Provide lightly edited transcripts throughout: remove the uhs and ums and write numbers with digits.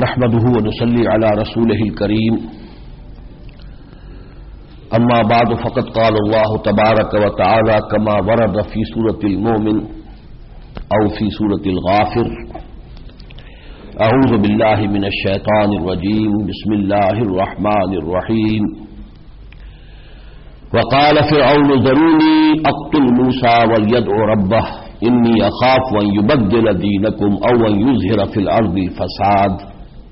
نحمده ونصلي على رسوله الكريم اما بعد فقد قال الله تبارك وتعالى كما ورد في سورة المؤمن او في سورة الغافر اعوذ بالله من الشيطان الرجيم بسم الله الرحمن الرحيم وقال فرعون ذروني اقتل موسى وليدع ربه انی اخاف ان یبدل دینکم او ان یظہر فی الارض الفساد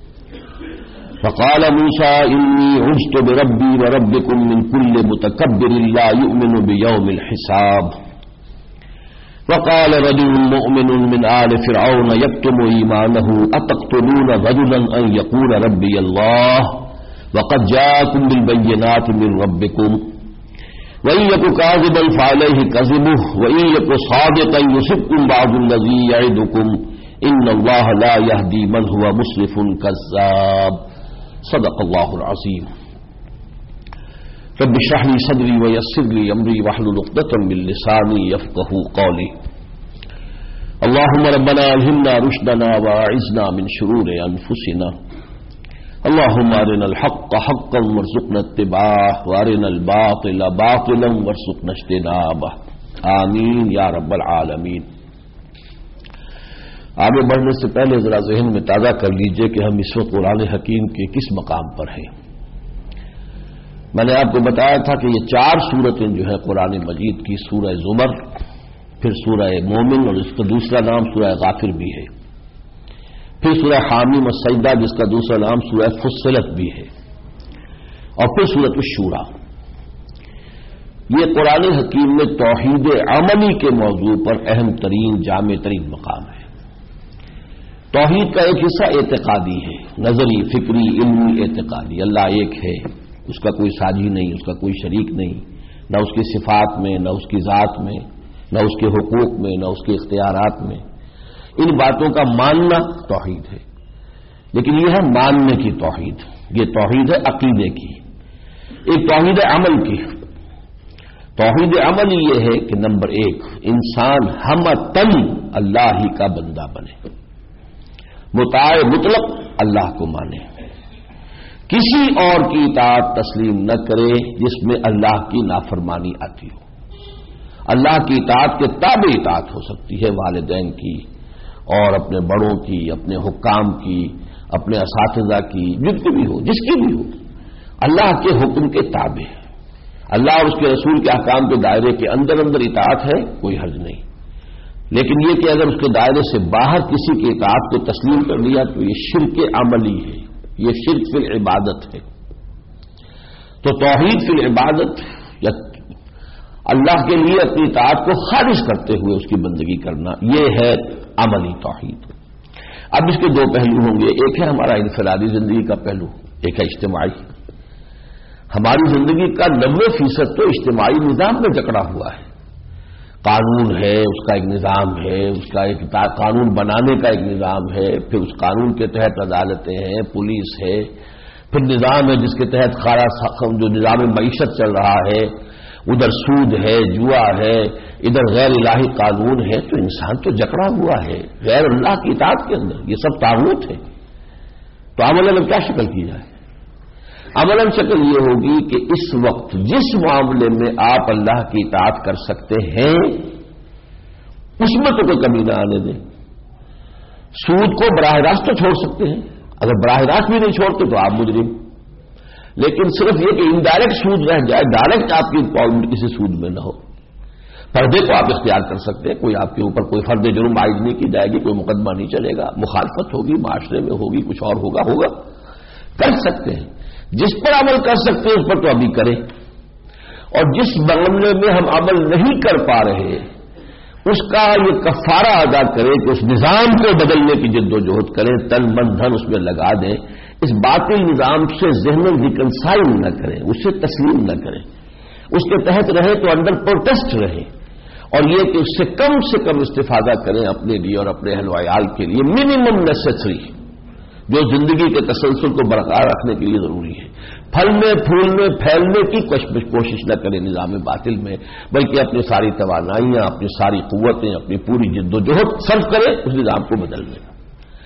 فقال موسى انی عذت بربی وربکم من کل متکبر لا یؤمن بیوم الحساب وقال رجل مؤمن من آل فرعون یکتم ایمانه اتقتلون رجلا ان یقول ربی اللہ وقد جاءکم بالبینات من ربکم وَإِن يَكُ كَاذِبًا فَعَلَيْهِ كَذِبُهُ وَإِن يَكُ صَادِقًا يُصِبْكُم بَعْضُ الَّذِي يَعِدُكُمْ إِنَّ اللَّهَ لَا يَهْدِي مَنْ هُوَ مُسْرِفٌ كَذَّابٌ صدق الله العظيم رب اشرح لي صدري ويسر لي أمري واحلل عقدة من لساني يفقهوا قولي اللهم ربنا ألهمنا رشدنا وأعذنا من شرور أنفسنا اللهم ارنا الحق حقا وارزقنا اتباعه وارنا الباطل باطلا وارزقنا اجتنابه آمین یا رب العالمین۔ آگے بڑھنے سے پہلے ذرا ذہن میں تازہ کر لیجئے کہ ہم اس وقت قرآن حکیم کے کس مقام پر ہیں۔ میں نے آپ کو بتایا تھا کہ یہ 4 سورتیں جو ہے قرآن مجید کی، سورہ زمر، پھر سورہ مومن اور اس کا دوسرا نام سورہ غافر بھی ہے، پھر سورہ حامیم السجدہ جس کا دوسرا نام سورہ فصلت بھی ہے، اور پھر سورۃ الشورى۔ یہ قرآن حکیم میں توحید عملی کے موضوع پر اہم ترین جامع ترین مقام ہے۔ توحید کا ایک حصہ اعتقادی ہے، نظری، فکری، علمی، اعتقادی۔ اللہ ایک ہے، اس کا کوئی ساجی نہیں، اس کا کوئی شریک نہیں، نہ اس کی صفات میں، نہ اس کی ذات میں، نہ اس کے حقوق میں، نہ اس کے اختیارات میں۔ ان باتوں کا ماننا توحید ہے، لیکن یہ ہے ماننے کی توحید، یہ توحید ہے عقیدے کی۔ ایک توحید عمل کی۔ توحید عمل یہ ہے کہ نمبر 1 انسان ہمتن اللہ ہی کا بندہ بنے، مطاع مطلق اللہ کو مانے، کسی اور کی اطاعت تسلیم نہ کرے جس میں اللہ کی نافرمانی آتی ہو۔ اللہ کی اطاعت کے تابع اطاعت ہو سکتی ہے، والدین کی اور اپنے بڑوں کی، اپنے حکام کی، اپنے اساتذہ کی، جن کی بھی ہو، جس کی بھی ہو، اللہ کے حکم کے تابع ہے۔ اللہ اور اس کے رسول کے احکام کے دائرے کے اندر اطاعت ہے، کوئی حرج نہیں، لیکن یہ کہ اگر اس کے دائرے سے باہر کسی کی اطاعت کو تسلیم کر لیا تو یہ شرک عملی ہے، یہ شرک فی العبادت ہے۔ تو توحید فی العبادت یا اللہ کے لیے اپنی اطاعت کو خالص کرتے ہوئے اس کی بندگی کرنا، یہ ہے عملی توحید۔ اب اس کے 2 پہلو ہوں گے، ایک ہے ہمارا انفرادی زندگی کا پہلو، ایک ہے اجتماعی۔ ہماری زندگی کا 90% تو اجتماعی نظام میں جکڑا ہوا ہے۔ قانون ہے، اس کا ایک نظام ہے، اس کا ایک قانون بنانے کا ایک نظام ہے، پھر اس قانون کے تحت عدالتیں ہیں، پولیس ہے، پھر نظام ہے جس کے تحت جو نظام معیشت چل رہا ہے، ادھر سود ہے، جوا ہے، ادھر غیر الہی قانون ہے۔ تو انسان تو جکڑا ہوا ہے غیر اللہ کی اطاعت کے اندر، یہ سب طاغوت ہے۔ تو عملاً کیا شکل کی جائے؟ عملاً شکل یہ ہوگی کہ اس وقت جس معاملے میں آپ اللہ کی اطاعت کر سکتے ہیں اس میں تو کوئی کمی نہ آنے دیں۔ سود کو براہ راست تو چھوڑ سکتے ہیں، اگر براہ راست بھی نہیں چھوڑتے تو آپ مجرم، لیکن صرف یہ کہ انڈائریکٹ سود رہ جائے، ڈائریکٹ آپ کی انوالومنٹ کسی سود میں نہ ہو۔ پردے کو آپ اختیار کر سکتے ہیں، کوئی آپ کے اوپر کوئی فرد جرم عائد نہیں کی جائے گی، کوئی مقدمہ نہیں چلے گا، مخالفت ہوگی، معاشرے میں ہوگی، کچھ اور ہوگا کر سکتے ہیں۔ جس پر عمل کر سکتے ہیں اس پر تو ابھی کریں، اور جس معاملے میں ہم عمل نہیں کر پا رہے اس کا یہ کفارہ ادا کریں کہ اس نظام کو بدلنے کی جد و جہد کریں، تن من دھن اس میں لگا دیں، اس باطل نظام سے ذہن ریکنسائل نہ کریں، اسے تسلیم نہ کریں، اس کے تحت رہیں تو انڈر پروٹیسٹ رہیں، اور یہ کہ اس سے کم استفادہ کریں اپنے لیے اور اپنے اہل و عیال کے لیے، منیمم نیسیسری جو زندگی کے تسلسل کو برقرار رکھنے کے لیے ضروری ہے۔ پھلنے پھولنے پھیلنے کی کوشش نہ کریں نظام باطل میں، بلکہ اپنی ساری توانائیاں، اپنی ساری قوتیں، اپنی پوری جد و جہد صرف کریں اس نظام کو بدلنے میں۔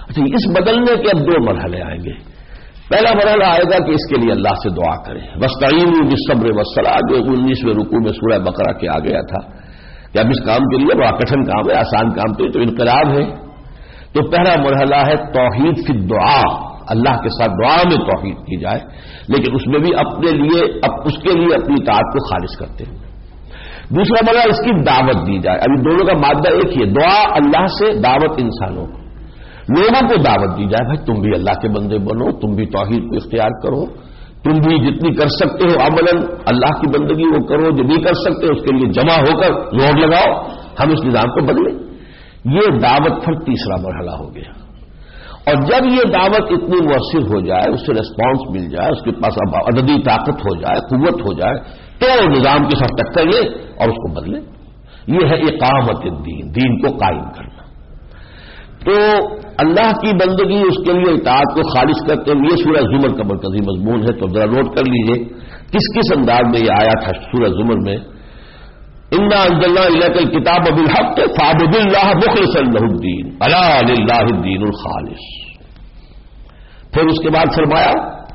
اچھا، اس بدلنے کے اب دو مرحلے آئیں گے. پہلا مرحلہ آئے گا کہ اس کے لیے اللہ سے دعا کریں. وَاسْتَعِینُوا بِالصَّبْرِ وَالصَّلَاةِ جو 19ویں رکوع میں سورہ بقرہ کے آ گیا تھا کہ اب اس کام کے لیے بڑا کٹھن کام ہے، آسان کام تو انقلاب ہے. تو پہلا مرحلہ ہے توحید فی الدعا، اللہ کے ساتھ دعا میں توحید کی جائے، لیکن اس میں بھی اپنے لیے اس کے لیے اپنی اطاعت کو خالص کرتے ہیں. دوسرا مرحلہ اس کی دعوت دی جائے. ابھی دونوں کا مادہ ایک ہی ہے، دعا اللہ سے، دعوت انسانوں کو، لوگوں کو دعوت دی جائے بھائی تم بھی اللہ کے بندے بنو، تم بھی توحید کو اختیار کرو، تم بھی جتنی کر سکتے ہو عملاً اللہ کی بندگی وہ کرو، جو نہیں کر سکتے اس کے لیے جمع ہو کر زور لگاؤ، ہم اس نظام کو بدلیں. یہ دعوت پھر تیسرا مرحلہ ہو گیا. اور جب یہ دعوت اتنی مؤثر ہو جائے، اس سے ریسپانس مل جائے، اس کے پاس عددی طاقت ہو جائے، قوت ہو جائے، تو نظام کے ساتھ ٹکر لے اور اس کو بدلے. یہ ہے اقامت الدین، دین کو قائم کرنا. تو اللہ کی بندگی، اس کے لیے اطاعت کو خالص کرتے ہوئے یہ سورہ زمر کا مرکزی مضمون ہے. تو ذرا نوٹ کر لیجئے کس انداز میں یہ آیا تھا سورہ زمر میں. انا انزلنا الیک الکتاب بالحق فاعبدوا اللہ مخلصا لہ الدین الا للہ الدین الخالص. پھر اس کے بعد فرمایا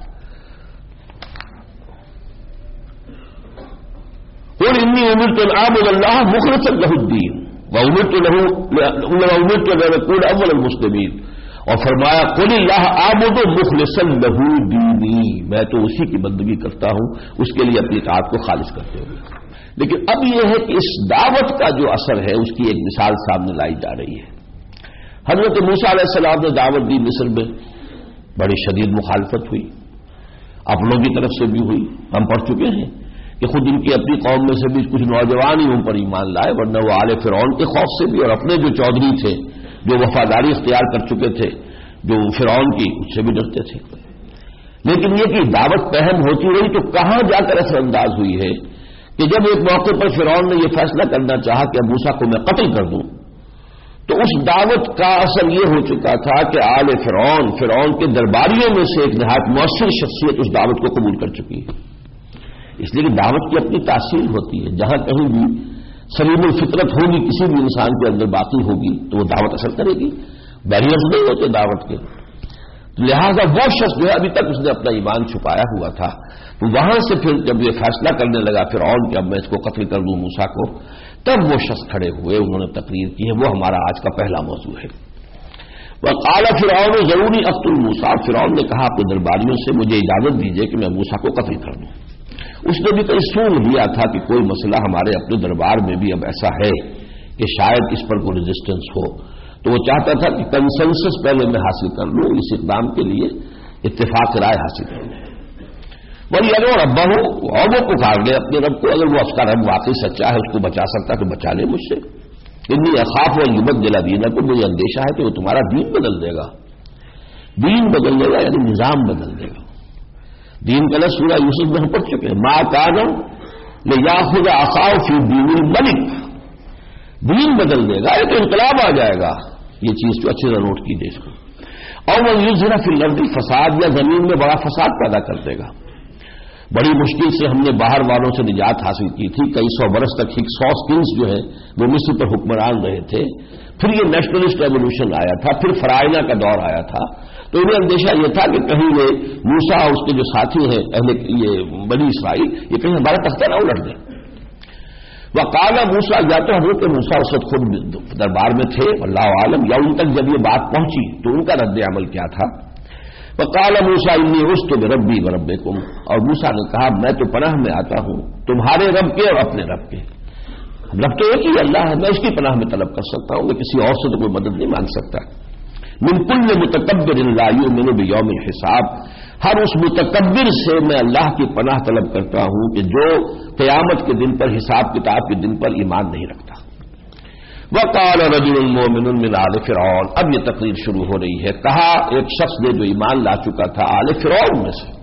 قل انی امرت ان اعبد اللہ مخلصا لہ الدین وامرت ان اکون اول المسلمین. اور فرمایا قل اللہ اعبد مخلصا لہ دینی، میں تو اسی کی بندگی کرتا ہوں اس کے لیے اپنی اطاعت کو خالص کرتے ہوئے. لیکن اب یہ ہے کہ اس دعوت کا جو اثر ہے اس کی ایک مثال سامنے لائی جا رہی ہے. حضرت موسیٰ علیہ السلام نے دعوت دی، مصر میں بڑی شدید مخالفت ہوئی، اپنوں کی طرف سے بھی ہوئی. ہم پڑھ چکے ہیں کہ خود ان کی اپنی قوم میں سے بھی کچھ نوجوان ہی ان پر ایمان لائے، ورنہ وہ آل فرعون کے خوف سے بھی اور اپنے جو چودھری تھے جو وفاداری اختیار کر چکے تھے جو فرعون کی، اس سے بھی ڈرتے تھے. لیکن یہ کہ دعوت پہم ہوتی رہی تو کہاں جا کر اثر انداز ہوئی ہے کہ جب ایک موقع پر فرعون نے یہ فیصلہ کرنا چاہا کہ اب موسیٰ کو میں قتل کر دوں، تو اس دعوت کا اثر یہ ہو چکا تھا کہ آل فرعون کے درباریوں میں سے ایک نہایت مؤثر شخصیت اس دعوت کو قبول کر چکی ہے. اس لیے کہ دعوت کی اپنی تاثیر ہوتی ہے. جہاں کہیں بھی سلیم الفطرت ہوگی کسی بھی انسان کے اندر باقی ہوگی تو وہ دعوت اثر کرے گی. بیریئرز نہیں ہوتے دعوت کے. لہذا وہ شخص جو ہے ابھی تک اس نے اپنا ایمان چھپایا ہوا تھا، تو وہاں سے پھر جب یہ فیصلہ کرنے لگا فرعون کہ اب میں اس کو قتل کر دوں موسیٰ کو، تب وہ شخص کھڑے ہوئے، انہوں نے تقریر کی ہے. وہ ہمارا آج کا پہلا موضوع ہے. وقال فرعون ضروری اقتل موسیٰ، فرعون نے کہا اپنے درباریوں سے مجھے اجازت دیجیے کہ میں موسیٰ کو قتل کر دوں. اس نے بھی کئی سون لیا تھا کہ کوئی مسئلہ ہمارے اپنے دربار میں بھی اب ایسا ہے کہ شاید اس پر کوئی ریزسٹنس ہو، تو وہ چاہتا تھا کہ کنسنسس پہلے میں حاصل کر لوں، اس اقدام کے لیے اتفاق رائے حاصل کر لوں. وہی اگر ربا ہو اور وہ پکار لے اپنے رب کو، اگر وہ اس کا رب واقعی سچا ہے اس کو بچا سکتا تو بچا لے مجھ سے. انی اخاف و یبدل دینکم، مجھے اندیشہ ہے کہ وہ تمہارا دین بدل دے گا. دین بدل دے گا یعنی نظام بدل دے گا. دین کا لفظ سورہ یوسف میں ہم پڑھ چکے ہیں. ما کان لیاخذ اخاہ فی دین الملک، دین بدل دے گا، ایک انقلاب آ جائے گا. یہ چیز تو اچھی طرح نوٹ کیجیے اس کو. اور وہ یظہر فی الارض فساد، یا زمین میں بڑا فساد پیدا کر دے گا. بڑی مشکل سے ہم نے باہر والوں سے نجات حاصل کی تھی، کئی سو برس تک 100 کنگز جو ہے وہ مصر پر حکمران رہے تھے. پھر یہ نیشنلسٹ ریولوشن آیا تھا، پھر فرائضہ کا دور آیا تھا. تو انہیں اندیشہ یہ تھا کہ کہیں یہ موسیٰ اور اس کے جو ساتھی ہیں یہ بنی اسرائیل، یہ کہیں ہمارا تختہ نہ الٹ دیں. وقال موسیٰ، یا تو حضرت موسیٰ اس وقت خود دربار میں تھے اللہ عالم، یا ان تک جب یہ بات پہنچی تو ان کا رد عمل کیا تھا. وقال موسیٰ انی عصت بربی وربکم، اور موسیٰ نے کہا میں تو پناہ میں آتا ہوں تمہارے رب کے اور اپنے رب کے. رب تو ایک ہی اللہ ہے، میں اس کی پناہ میں طلب کر سکتا ہوں، میں کسی اور سے تو کوئی مدد نہیں مانگ سکتا. من کل متکبر لا یؤمن بیوم الحساب، ہر اس متکبر سے میں اللہ کی پناہ طلب کرتا ہوں کہ جو قیامت کے دن پر، حساب کتاب کے دن پر ایمان نہیں رکھتا. وقال رجل مؤمن من آل فرعون، اب یہ تقریر شروع ہو رہی ہے. کہا ایک شخص نے جو ایمان لا چکا تھا آل فرعون میں سے،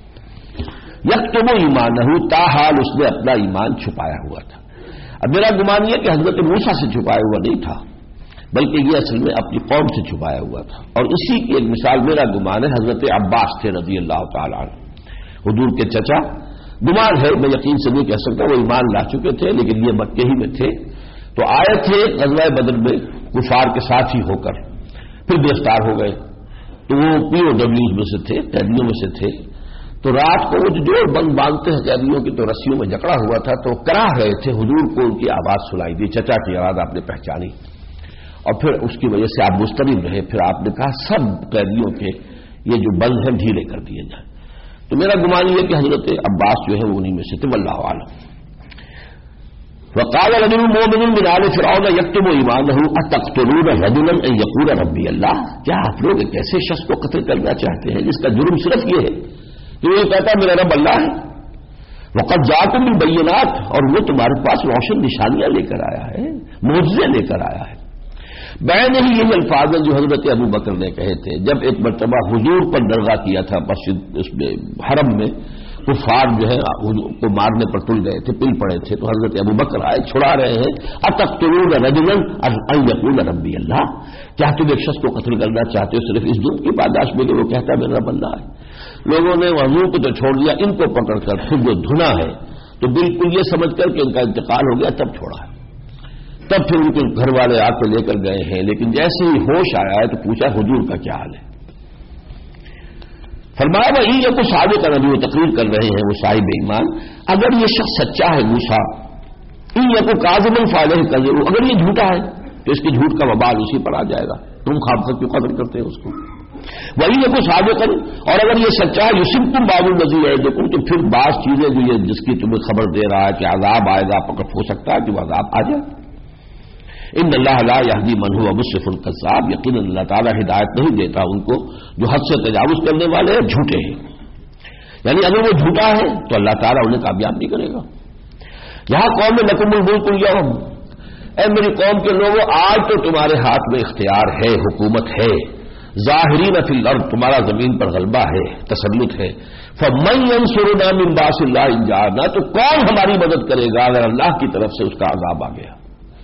یکتم ایمانہ، تاحال اس نے اپنا ایمان چھپایا ہوا تھا. اب میرا گمان یہ کہ حضرت موسیٰ سے چھپایا ہوا نہیں تھا، بلکہ یہ اصل میں اپنی قوم سے چھپایا ہوا تھا. اور اسی کی ایک مثال میرا گمان ہے حضرت عباس تھے رضی اللہ تعالیٰ عنہ، حضور کے چچا. گمان ہے، میں یقین سے نہیں کہہ سکتا، وہ ایمان لا چکے تھے لیکن یہ مکے ہی میں تھے. تو آئے تھے غزوہ بدر میں کفار کے ساتھ ہی ہو کر. پھر گرفتار ہو گئے، تو وہ POWs میں سے تھے، قیدیوں میں سے تھے. تو رات کو وہ جو جوڑ بند باندھتے ہیں قیدیوں کی، تو رسیوں میں جکڑا ہوا تھا، تو کراہ رہے تھے. حضور کو ان کی آواز سنائی دی، چچا کی آواز آپ نے پہچانی، اور پھر اس کی وجہ سے آپ مضطرب رہے. پھر آپ نے کہا سب قیدیوں کے یہ جو بند ہیں ڈھیلے کر دیے جائیں. تو میرا گمان یہ کہ حضرت عباس جو ہے وہ انہیں میں سے تھے، واللہ اعلم. وقال رجل مؤمن من آل فرعون یکتم ایمانہ اتقتلون رجلا ان یقول ربی اللہ. کیا آپ لوگ ایک ایسے شخص کو قتل کرنا چاہتے ہیں جس کا جرم صرف یہ ہے کہ وہ کہتا ہے میرا رب اللہ ہے؟ وقد جاءکم بالبینات، اور وہ تمہارے پاس روشن نشانیاں لے کر آیا ہے، معجزے لے کر آیا ہے. بین ہی یہی الفاظ ہیں جو حضرت ابو بکر نے کہے تھے جب ایک مرتبہ حضور پر درگاہ کیا تھا مسجد اس میں حرم میں، کفار جو ہے حضور کو مارنے پر تل گئے تھے، پل پڑے تھے. تو حضرت ابو بکر آئے، چھڑا رہے ہیں. اتقتلون رجلا ان یقول ربی اللہ. کیا تم ایک شخص کو قتل کرنا چاہتے ہو صرف اس جرم کی پاداش میں کہ وہ کہتا ہے میرا رب اللہ ہے؟ لوگوں نے حضور کو تو چھوڑ دیا، ان کو پکڑ کر پھر جو دھنا ہے تو بالکل یہ سمجھ کر کہ ان کا انتقال ہو گیا تب چھوڑا ہے. تب پھر ان کے گھر والے آ کر لے کر گئے ہیں، لیکن جیسے ہی ہوش آیا ہے تو پوچھا حضور کا کیا حال ہے؟ فرمایا وہ یہ کچھ صادق نبی وہ تقریر کر رہے ہیں وہ صاحب ایمان، اگر یہ شخص سچا ہے موسیٰ، یہ کو کاذب فعلہ کذب، اگر یہ جھوٹا ہے تو اس کے جھوٹ کا وبال اسی پر آ جائے گا. تم خواب سے کیوں قتل کرتے ہو اس کو؟ وہی یہ کچھ صادق، اور اگر یہ سچا ہے یصبکم بعض الذی یعدکم، تو پھر بعض چیزیں جو یہ جس کی تمہیں خبر دے رہا ہے کہ عذاب آئے گا، پکڑ ہو سکتا ہے کہ وہ عذاب آ جائے. ان اللہ لا یہدی من هو مسرف کذاب، یقینا اللہ تعالیٰ ہدایت نہیں دیتا ان کو جو حد سے تجاوز کرنے والے ہیں، جھوٹے ہیں. یعنی اگر وہ جھوٹا ہے تو اللہ تعالیٰ انہیں کامیاب نہیں کرے گا. یہاں قوم لکم الملک اليوم، اے میری قوم کے لوگوں آج تو تمہارے ہاتھ میں اختیار ہے، حکومت ہے. ظاہرین فی الارض، تمہارا زمین پر غلبہ ہے، تسلط ہے. فمن ینصرنا من باس اللہ ان جاءنا، تو کون ہماری مدد کرے گا اگر اللہ کی طرف سے اس کا عذاب آ گیا.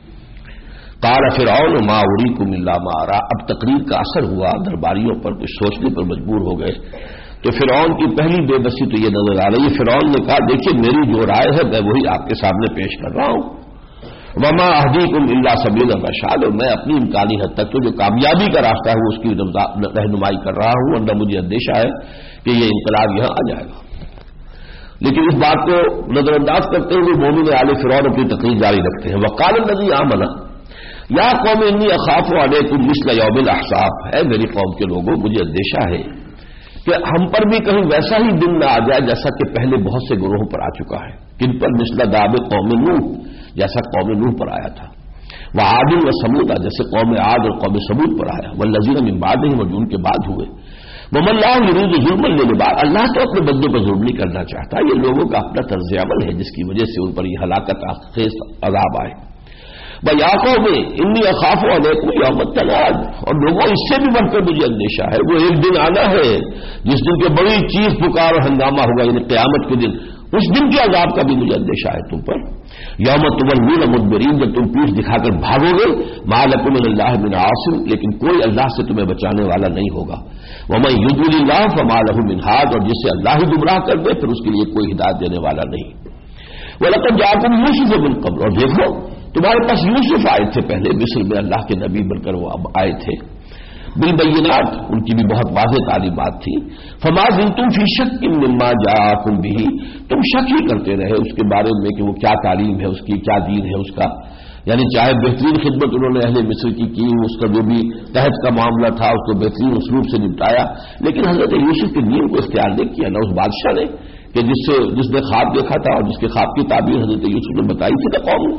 قال فرعون ما اریکم الا ما ارى، اب تقریر کا اثر ہوا درباریوں پر، کچھ سوچنے پر مجبور ہو گئے. تو فرعون کی پہلی بے بسی تو یہ نظر آ رہی ہے. فرعون نے کہا دیکھیے میری جو رائے ہے میں وہی آپ کے سامنے پیش کر رہا ہوں. وما اهدیکم الا سبیل الرشاد، اور میں اپنی امکانی حد تک تو جو کامیابی کا راستہ ہے وہ اس کی رہنمائی کر رہا ہوں، ورنہ مجھے اندیشہ ہے کہ یہ انقلاب یہاں آ جائے گا. لیکن اس بات کو نظر انداز کرتے ہوئے مومن آل فرعون اپنی تقریر جاری رکھتے ہیں. وقال الذی آمن یا قوم انی اخاف علیکم مثل یوم الاحزاب، ہے میری قوم کے لوگوں مجھے اندیشہ ہے کہ ہم پر بھی کہیں ویسا ہی دن نہ آ جائے جیسا کہ پہلے بہت سے گروہوں پر آ چکا ہے. کن پر؟ مثل داب قوم نوح، جیسا قوم نوح پر آیا تھا. وعاد و ثمود، جیسے قوم عاد اور قوم ثمود پر آیا. والذین من بعدہم، اور جو ان کے بعد ہوئے. وما اللہ یرید ظلما للعباد، اللہ تو اپنے بندوں پر ظلم نہیں کرنا چاہتا، یہ لوگوں کا اپنا طرز عمل ہے جس کی وجہ سے ان پر یہ ہلاکت خیز عذاب آئے. یعقوب میں انی اخاف علیکم یوم التناد، اور لوگوں اس سے بھی بڑھ کر مجھے اندیشہ ہے وہ ایک دن آنا ہے جس دن کے بڑی چیز پکار اور ہنگامہ ہوگا، یعنی قیامت کے دن. اس دن کے عذاب کا بھی مجھے اندیشہ ہے تم پر. یوم تولون مدبرین، جب تم پیٹھ دکھا کر بھاگو گے. ما لکم من اللہ من عاصم، لیکن کوئی اللہ سے تمہیں بچانے والا نہیں ہوگا. ومن یضلل اللہ فما له من ہاد، اور جسے اللہ ہی گمراہ کر دے پھر اس کے لیے کوئی ہدایت دینے والا نہیں. ولقد جاءکم یوسف من قبل، اور دیکھو تمہارے پاس یوسف آئے تھے پہلے مصر میں، اللہ کے نبی بن کر وہ اب آئے تھے. بالبینات، ان کی بھی بہت واضح تعلیمات تھی. فما زلتم فی شک مما جاءکم به، تم شک ہی کرتے رہے اس کے بارے میں کہ وہ کیا تعلیم ہے اس کی، کیا دین ہے اس کا. یعنی چاہے بہترین خدمت انہوں نے اہل مصر کی اس کا جو بھی تحت کا معاملہ تھا اس کو بہترین اسلوب سے نپٹایا، لیکن حضرت یوسف کے دین کو اختیار نہیں کیا نہ اس بادشاہ نے کہ جس نے خواب دیکھا تھا اور جس کے خواب کی تعبیر حضرت یوسف نے بتائی تھی کہ قوم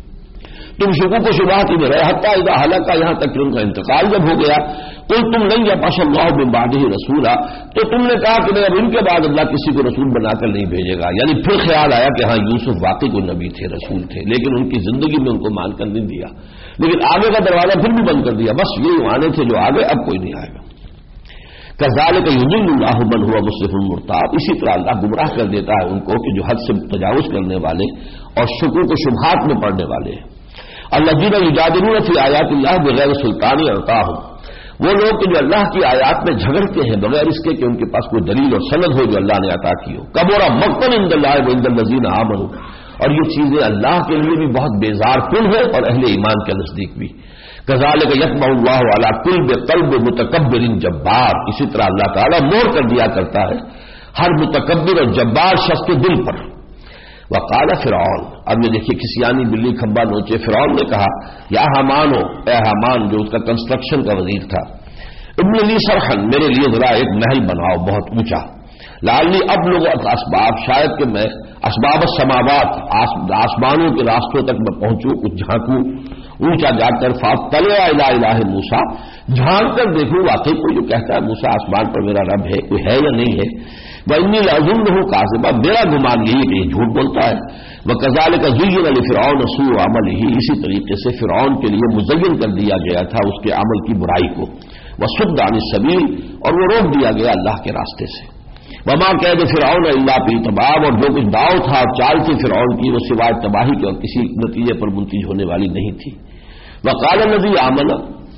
تم شکوک و شبہات میں رہے حتیٰ اذا ہلاکا، یہاں تک کہ ان کا انتقال جب ہو گیا. قل تم نہیں یبعث اللہ من بعدہ رسولا، تو تم نے کہا کہ نہیں اب ان کے بعد اللہ کسی کو رسول بنا کر نہیں بھیجے گا. یعنی پھر خیال آیا کہ ہاں یوسف واقعی کوئی نبی تھے، رسول تھے، لیکن ان کی زندگی میں ان کو مان کر نہیں دیا، لیکن آگے کا دروازہ پھر بھی بند کر دیا. بس یہ آنے تھے جو آگے، اب کوئی نہیں آئے گا. کذالک یضل اللہ من هو مسرف مرتاب، اسی طرح اللہ گمراہ کر دیتا ہے ان کو کہ جو حد سے تجاوز کرنے والے اور شکوک و شبہات میں پڑنے والے ہیں. الذین یجادلون فی آیات اللہ بغیر سلطان اعطاہم، وہ لوگ کہ جو اللہ کی آیات میں جھگڑتے ہیں بغیر اس کے کہ ان کے پاس کوئی دلیل اور سند ہو جو اللہ نے عطا کی ہو. کبر مقتا عند اللہ وعند الذین آمنوا، اور یہ چیزیں اللہ کے لیے بھی بہت بیزار کن ہے اور اہل ایمان کے نزدیک بھی. کذالک یطبع اللہ علی کل قلب متکبر جبار، اسی طرح اللہ تعالیٰ مہر کر دیا کرتا ہے ہر متکبر اور جبار شخص کے دل پر۔ وقال فرعون، اب یہ دیکھیے کسیانی بلی کھمبا نوچے، فرعون نے کہا یا حامان ہو، اے حامان جو اس کا کنسٹرکشن کا وزیر تھا، ابن لی صرحا، میرے لیے ذرا ایک محل بناؤ بہت اونچا، لعلی ابلغ اسباب، شاید کہ میں اسباب السماوات، آسمانوں کے راستوں تک میں پہنچوں، کچھ جھانکوں اونچا جا کر، فاطلع الی الہ موسیٰ، جھانک کر دیکھوں واقعی کوئی جو کہتا ہے موسیٰ آسمان پر میرا رب ہے، کوئی ہے یا نہیں ہے، وانی لاظنہ کاذبا، میرا گمان یہی کہ یہ جھوٹ بولتا ہے، وکذالک زین لفرعون سوء عملہ، اسی طریقے سے فرعون کے لیے مزین کر دیا گیا تھا اس کے عمل کی برائی کو، وصد عن السبیل، اور وہ روک دیا گیا اللہ کے راستے سے، وما قید فرعون الا فی تباب، اور جو کچھ داؤ تھا چال تھی فرعون کی وہ سوائے تباہی کے اور کسی نتیجے پر منتج ہونے والی نہیں تھی۔ وقال الذی آمن،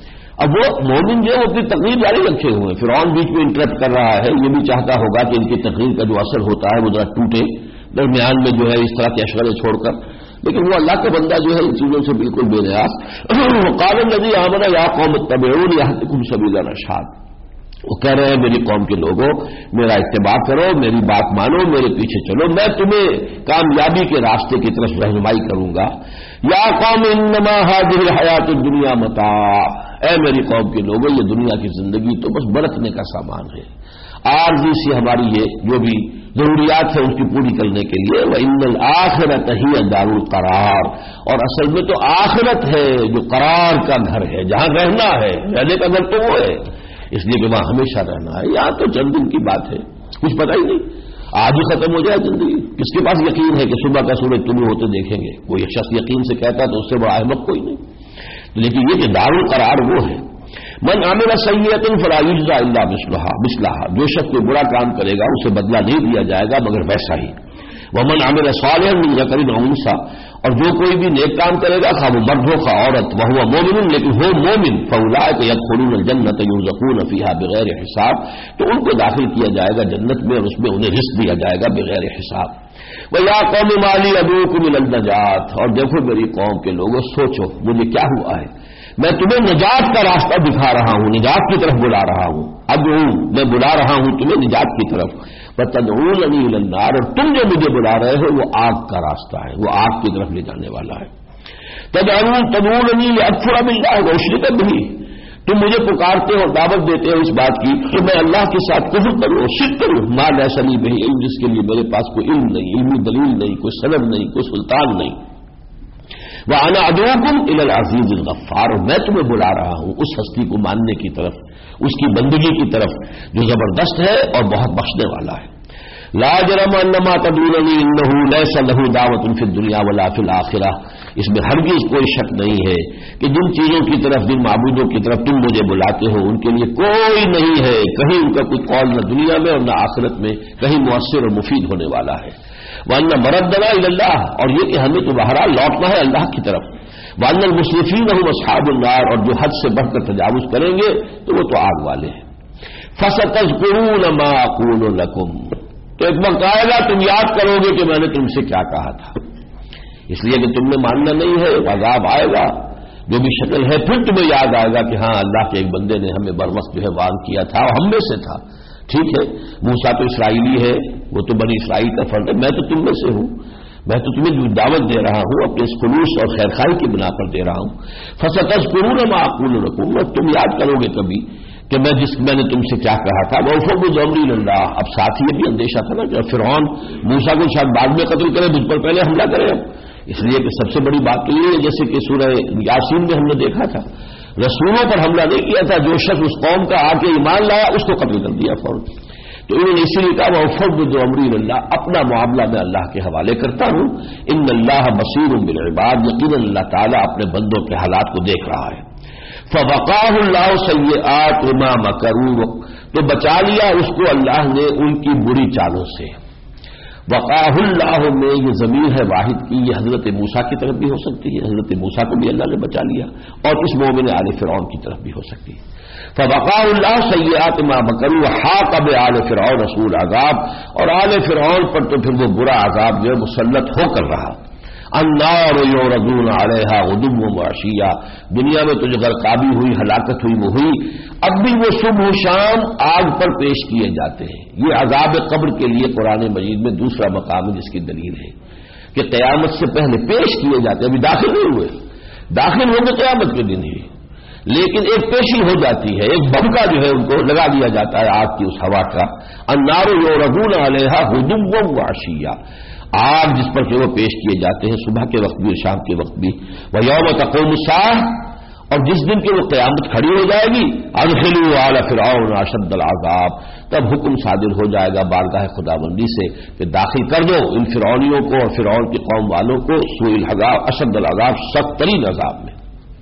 اب وہ مومن جو وہ اپنی تقریر جاری رکھے ہوئے، فرعون بیچ میں انٹرپٹ کر رہا ہے، یہ بھی چاہتا ہوگا کہ ان کی تقریر کا جو اثر ہوتا ہے وہ ذرا ٹوٹے درمیان میں جو ہے اس طرح کے اشغالیں چھوڑ کر، لیکن وہ اللہ کا بندہ جو ہے ان چیزوں سے بالکل بے نیاز۔ وقال الذی آمن یا قوم اتبعون یہدکم سبیل الرشاد، وہ کہہ رہے ہیں میری قوم کے لوگوں میرا اتباع کرو، میری بات مانو، میرے پیچھے چلو، میں تمہیں کامیابی کے راستے کی طرف رہنمائی کروں گا۔ یا قوم انما هذه الحیات الدنیا متاع، اے میری قوم کے لوگوں یہ دنیا کی زندگی تو بس برتنے کا سامان ہے، عارضی سی ہماری یہ جو بھی ضروریات ہیں اس کی پوری کرنے کے لیے، وَإِنَّ الْآخِرَةَ هِيَ دَارُ الْقَرَارِ، اور اصل میں تو آخرت ہے جو قرار کا گھر ہے، جہاں رہنا ہے، رہنے کا گھر تو وہ ہے، اس لیے کہ وہاں ہمیشہ رہنا ہے، یہاں تو چند دن کی بات ہے، کچھ پتہ ہی نہیں، آج ہی ختم ہو جائے زندگی۔ کس کے پاس یقین ہے کہ صبح کا سورج طلوع ہوتے دیکھیں گے؟ کوئی ایک شخص یقین سے کہتا تو اس سے بڑا احمق کوئی نہیں، لیکن یہ کہ دار القرار وہ ہے۔ من عمل سیئۃ فلا یجزى الا مثلها، جو شخص کوئی برا کام کرے گا اسے بدلہ نہیں دیا جائے گا مگر ویسا ہی۔ ومن عمل صالحا من ذکر او انثى، اور جو کوئی بھی نیک کام کرے گا خواہ وہ مرد ہو خواہ عورت، وهو مؤمن، لیکن ہو مومن، فاولئک يدخلون الجنۃ يرزقون فيها بغیر حساب، تو ان کو داخل کیا جائے گا جنت میں اور اس میں انہیں رزق دیا جائے گا بغیر حساب۔ وَيَا قَوْمِ مَا لِي أَدْعُوكُمْ إِلَى النَّجَاةِ، اور دیکھو میری قوم کے لوگوں سوچو مجھے کیا ہوا ہے، میں تمہیں نجات کا راستہ دکھا رہا ہوں، نجات کی طرف بلا رہا ہوں، ادعو، میں بلا رہا ہوں تمہیں نجات کی طرف، وَتَدْعُونَنِي إِلَى النَّارِ، اور تم جو مجھے بلا رہے ہو وہ آگ کا راستہ ہے، وہ آگ کی طرف لے جانے والا ہے۔ تَدْعُونَنِي لِأَكْفُرَ بِاللَّهِ وَأُشْرِكَ بِهِ، تم مجھے پکارتے ہو دعوت دیتے ہو اس بات کی کہ میں اللہ کے ساتھ کفر کروں، شرک کروں، ما لیس لی بہ علم، جس کے لیے میرے پاس کوئی علم نہیں، علمی دلیل نہیں، کوئی سند نہیں، کوئی سلطان نہیں۔ وَأَنَا أَدْعُوكُمْ إِلَى الْعَزِيزِ الْغَفَّارِ، میں تمہیں بلا رہا ہوں اس ہستی کو ماننے کی طرف، اس کی بندگی کی طرف جو زبردست ہے اور بہت بخشنے والا ہے۔ لا جرم انما تدعوننی انہ لیس لہ دعوۃ فی الدنیا ولا فی الآخرہ، اس میں ہرگز کوئی شک نہیں ہے کہ جن چیزوں کی طرف، جن معبودوں کی طرف تم مجھے بلاتے ہو ان کے لیے کوئی نہیں ہے، کہیں ان کا کوئی قول نہ دنیا میں اور نہ آخرت میں کہیں مؤثر اور مفید ہونے والا ہے۔ وَأَنَّ مَرَدَّنَا إِلَى اللَّهِ، اور یہ کہ ہمیں تو بہرحال لوٹنا ہے اللہ کی طرف۔ وَأَنَّ الْمُسْرِفِينَ هُمْ أَصْحَابُ النَّارِ، اور جو حد سے بڑھ کر تجاوز کریں گے تو وہ تو آگ والے ہیں۔ فَسَتَذْكُرُونَ مَا أَقُولُ لَكُمْ، تو ایک وقت آئے گا تم یاد کرو گے کہ میں نے تم سے کیا کہا تھا، اس لیے کہ تم نے ماننا نہیں ہے، عذاب آئے گا جو بھی شکل ہے، پھر تمہیں یاد آئے گا کہ ہاں اللہ کے ایک بندے نے ہمیں بروقت جو ہے وعظ کیا تھا اور ہم میں سے تھا۔ ٹھیک ہے موسیٰ تو اسرائیلی ہے، وہ تو بنی اسرائیل کا فرد ہے، میں تو تم میں سے ہوں، میں تو تمہیں جو دعوت دے رہا ہوں اپنے اس خلوص اور خیرخواہی کی بنا پر دے رہا ہوں۔ فَسَتَذْكُرُونَ مَا أَقُولُ لَكُمْ، اور تم یاد کرو گے کبھی کہ میں نے تم سے کیا کہا تھا۔ وَأُفَوِّضُ أَمْرِي إِلَى اللَّهِ، اب ساتھ ہی یہ بھی اندیشہ تھا نا کہ فرعون موسیٰ کو شاید بعد میں قتل کرے، مجھ پر پہلے حملہ کرے، اس لیے کہ سب سے بڑی بات تو یہ ہے جیسے کہ سورہ یاسین میں ہم نے دیکھا تھا رسولوں پر حملہ نہیں کیا تھا، جو شخص اس قوم کا آ کے ایمان لایا اس کو قتل کر دیا فوراً۔ تو انہوں نے اسی لیے کہا وَأُفَوِّضُ أَمْرِي إِلَى اللَّهِ، اپنا معاملہ میں اللہ کے حوالے کرتا ہوں۔ إِنَّ اللَّهَ بَصِيرٌ بِالْعِبَادِ، یقیناً اللہ تعالیٰ اپنے بندوں کے حالات کو دیکھ رہا ہے۔ فَوَقَاهُ اللَّهُ سَيِّئَاتِ مَا مَكَرُوا، تو بچا لیا اس کو اللہ نے ان کی بری چالوں سے۔ وقاہ اللہ میں یہ ضمیر ہے واحد کی، یہ حضرت موسیٰ کی طرف بھی ہو سکتی ہے، حضرت موسیٰ کو بھی اللہ نے بچا لیا، اور اس مومن آل فرعون کی طرف بھی ہو سکتی ہے۔ فوقاہ اللہ سیئات ما مکروا وحاق بآل فرعون رسول عذاب، اور آل فرعون پر تو پھر وہ برا عذاب جو مسلط ہو کر رہا۔ النار یعرضون علیہا غدوا وعشیا، دنیا میں تجھے غرقابی ہوئی، ہلاکت ہوئی وہ ہوئی، اب بھی وہ صبح و شام آگ پر پیش کیے جاتے ہیں۔ یہ عذاب قبر کے لیے قرآن مجید میں دوسرا مقام ہے جس کی دلیل ہے کہ قیامت سے پہلے پیش کیے جاتے ہیں، ابھی داخل نہیں ہوئے، داخل ہوں گے قیامت کے دن ہی، لیکن ایک پیشی ہو جاتی ہے، ایک بھبکا جو ہے ان کو لگا دیا جاتا ہے آگ کی اس ہوا کا۔ النار یعرضون علیہا غدوا وعشیا، آگ جس پر کہ وہ پیش کیے جاتے ہیں صبح کے وقت بھی اور شام کے وقت بھی۔ ویوم تقوم الساعۃ، اور جس دن کہ وہ قیامت کھڑی ہو جائے گی، ادخلوا آل فرعون اشد العذاب، تب حکم صادر ہو جائے گا بارگاہ خداوندی سے کہ داخل کر دو ان فرعونیوں کو اور فرعون کی قوم والوں کو سوء العذاب، اشد العذاب، سخت ترین عذاب میں۔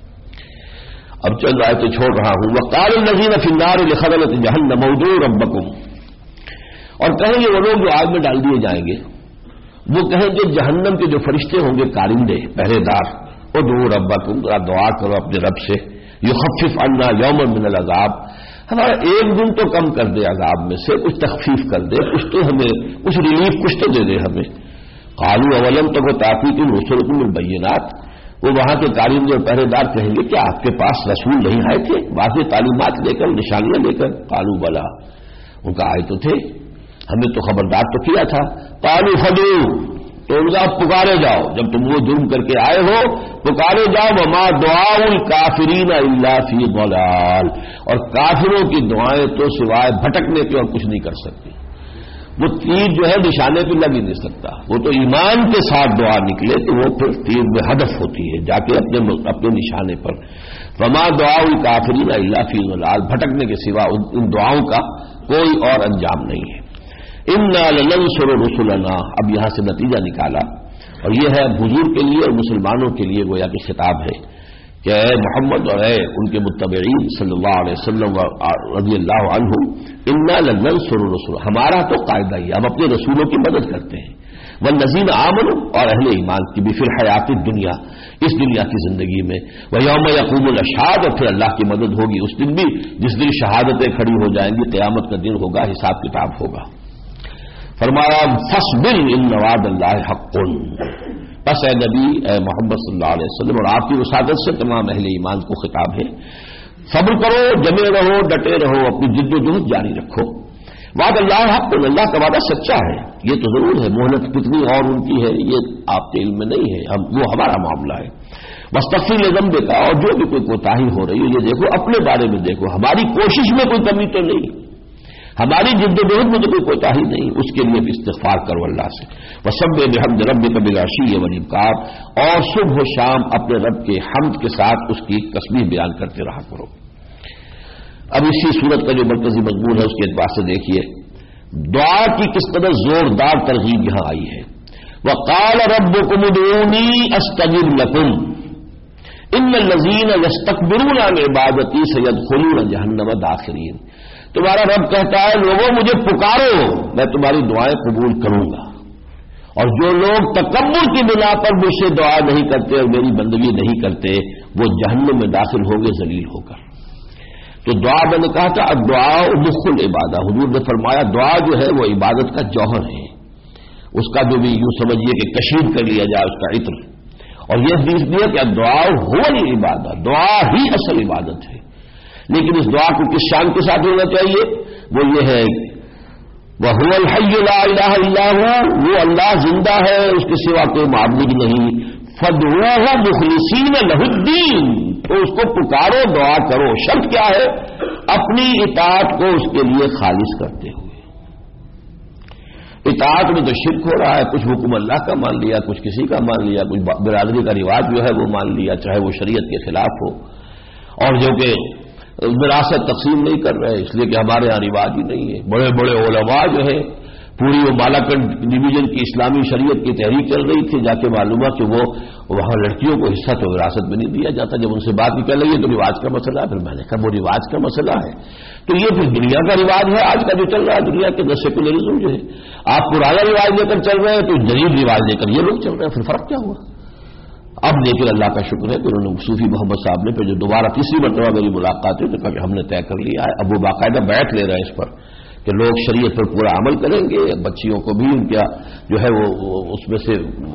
اب چند آیتیں چھوڑ رہا ہوں۔ وقال الذین فی النار لخزنۃ جہنم ادعوا ربکم، اور کہیں گے وہ لوگ جو آگ میں ڈال دیے جائیں گے، وہ کہیں گے جہنم کے جو فرشتے ہوں گے کارندے پہرے دار، ادعوا ربکم، ذرا دعا کرو اپنے رب سے، یخفف عنا یوما من العذاب، ہمارا ایک دن تو کم کر دے عذاب میں سے، کچھ تخفیف کر دے، کچھ تو ہمیں کچھ ریلیف کچھ تو دے دے ہمیں۔ قالوا اولم تک تاتیکم رسلکم بالبینات، وہ وہاں کے کارندے اور پہرے دار کہیں گے کہ آپ کے پاس رسول نہیں آئے تھے واضح تعلیمات لے کر، نشانیاں لے کر؟ قالوا بلا، ان کا آئے تو تھے، ہمیں تو خبردار تو کیا تھا۔ قالوا فدعوا، تو ان کا پکارے جاؤ، جب تم وہ جرم کر کے آئے ہو پکارے جاؤ۔ وما دعاء الکافرین الا فی ضلال، اور کافروں کی دعائیں تو سوائے بھٹکنے کے اور کچھ نہیں کر سکتی۔ وہ تیر جو ہے نشانے پہ لگ ہی نہیں سکتا، وہ تو ایمان کے ساتھ دعا نکلے تو وہ پھر تیر میں ہدف ہوتی ہے جا کے اپنے نشانے پر۔ وما دعاء الکافرین الا فی ضلال، بھٹکنے کے سوا ان دعاؤں کا کوئی اور انجام نہیں ہے۔ انا لننصر رسلنا، اب یہاں سے نتیجہ نکالا، اور یہ ہے حضور کے لیے اور مسلمانوں کے لیے گویا کہ خطاب ہے کہ اے محمد اور اے ان کے متبعین صلی اللہ علیہ وسلم رضی اللہ عنہ، انا لننصر رسل، ہمارا تو قاعدہ ہی ہم اپنے رسولوں کی مدد کرتے ہیں، والذین آمنوا، اور اہل ایمان کی بھی، فی الحیات الدنیا، اس دنیا کی زندگی میں، ویوم یقوم الاشہاد، اور پھر اللہ کی مدد ہوگی اس دن بھی جس دن شہادتیں کھڑی ہو جائیں گی، قیامت کا دن ہوگا، حساب کتاب ہوگا۔ فرمایا فاصبر ان وعد اللہ حق، بس اے نبی، اے محمد صلی اللہ علیہ وسلم، اور آپ کی وسادت سے تمام اہل ایمان کو خطاب ہے، صبر کرو، جمے رہو، ڈٹے رہو، اپنی جد و جہد جاری رکھو۔ وعد اللہ حق، اللہ کا وعدہ سچا ہے، یہ تو ضرور ہے، مہلت کتنی اور ان کی ہے یہ آپ کے علم میں نہیں ہے، وہ ہمارا معاملہ ہے۔ واستغفر لذنبک، اور جو بھی کوئی کوتاہی ہو رہی ہے یہ دیکھو، اپنے بارے میں دیکھو، ہماری کوشش میں کوئی کمی تو نہیں، ہماری جد و جہد میں تو کوئی کوتاہی نہیں، اس کے لیے بھی استغفار کرو اللہ سے۔ وسبح بحمد ربک بالعشی والابکار، اور صبح و شام اپنے رب کے حمد کے ساتھ اس کی تسبیح بیان کرتے رہا کرو۔ اب اسی صورت کا جو مرکزی مضمون ہے اس کے اعتبار سے دیکھیے دعا کی کس قدر زوردار ترغیب یہاں آئی ہے۔ وقال ربکم ادعونی استجب لکم ان الذین یستکبرون عن عبادتی سیدخلون جہنم داخرین، تمہارا رب کہتا ہے لوگوں مجھے پکارو، میں تمہاری دعائیں قبول کروں گا، اور جو لوگ تکبر کی بنا پر مجھ سے دعا نہیں کرتے اور میری بندگی نہیں کرتے وہ جہنم میں داخل ہوں گے ذلیل ہو کر۔ تو دعا میں نے کہا تھا الدعاء مخ العبادہ، حضور نے فرمایا دعا جو ہے وہ عبادت کا جوہر ہے، اس کا جو بھی یوں سمجھیے کہ کشید کر لیا جائے اس کا عطر، اور یہ حدیث بھی ہے کہ الدعاء هو العبادہ، دعا ہی اصل عبادت ہے۔ لیکن اس دعا کو کس شان کے ساتھ ہونا چاہیے؟ وہ یہ ہے وَهُوَ الْحَيُّ لَا إِلَٰهَ إِلَّا هُوَ، وہ اللہ زندہ ہے، اس کے سوا کوئی معبود نہیں۔ فَادْعُوهُ مُخْلِصِينَ لَهُ الدِّينَ، تو اس کو پکارو، دعا کرو، شرط کیا ہے؟ اپنی اطاعت کو اس کے لیے خالص کرتے ہوئے۔ اطاعت میں تو شرک ہو رہا ہے، کچھ حکم اللہ کا مان لیا، کچھ کسی کا مان لیا، کچھ برادری کا رواج جو ہے وہ مان لیا، چاہے وہ شریعت کے خلاف ہو، اور جو کہ وراثت تقسیم نہیں کر رہے اس لیے کہ ہمارے یہاں رواج ہی نہیں ہے۔ بڑے بڑے علماء جو ہے، پوری وہ بالاکنڈ ڈویژن کی اسلامی شریعت کی تحریک چل رہی تھی، جا کے معلوم کہ وہ وہاں لڑکیوں کو حصہ تو وراثت میں نہیں دیا جاتا، جب ان سے بات نکل رہی ہے تو رواج کا مسئلہ ہے، پھر میں نے کہا وہ رواج کا مسئلہ ہے تو یہ پھر دنیا کا رواج ہے آج کا جو چل رہا ہے، دنیا کے سیکولرزم جو ہے، آپ پرانا رواج لے کر چل رہے ہیں تو جدید رواج لے کر یہ لوگ چل رہے ہیں، پھر فرق کیا ہوا؟ اب لیکن اللہ کا شکر ہے کہ انہوں نے صوفی محمد صاحب نے پھر جو دوبارہ تیسری مرتبہ میری ملاقات ہوئی تو کہا کہ ہم نے طے کر لیا ہے، اب وہ باقاعدہ بیعت لے رہے ہیں اس پر کہ لوگ شریعت پر پورا عمل کریں گے، بچیوں کو بھی ان کا جو ہے وہ اس میں سے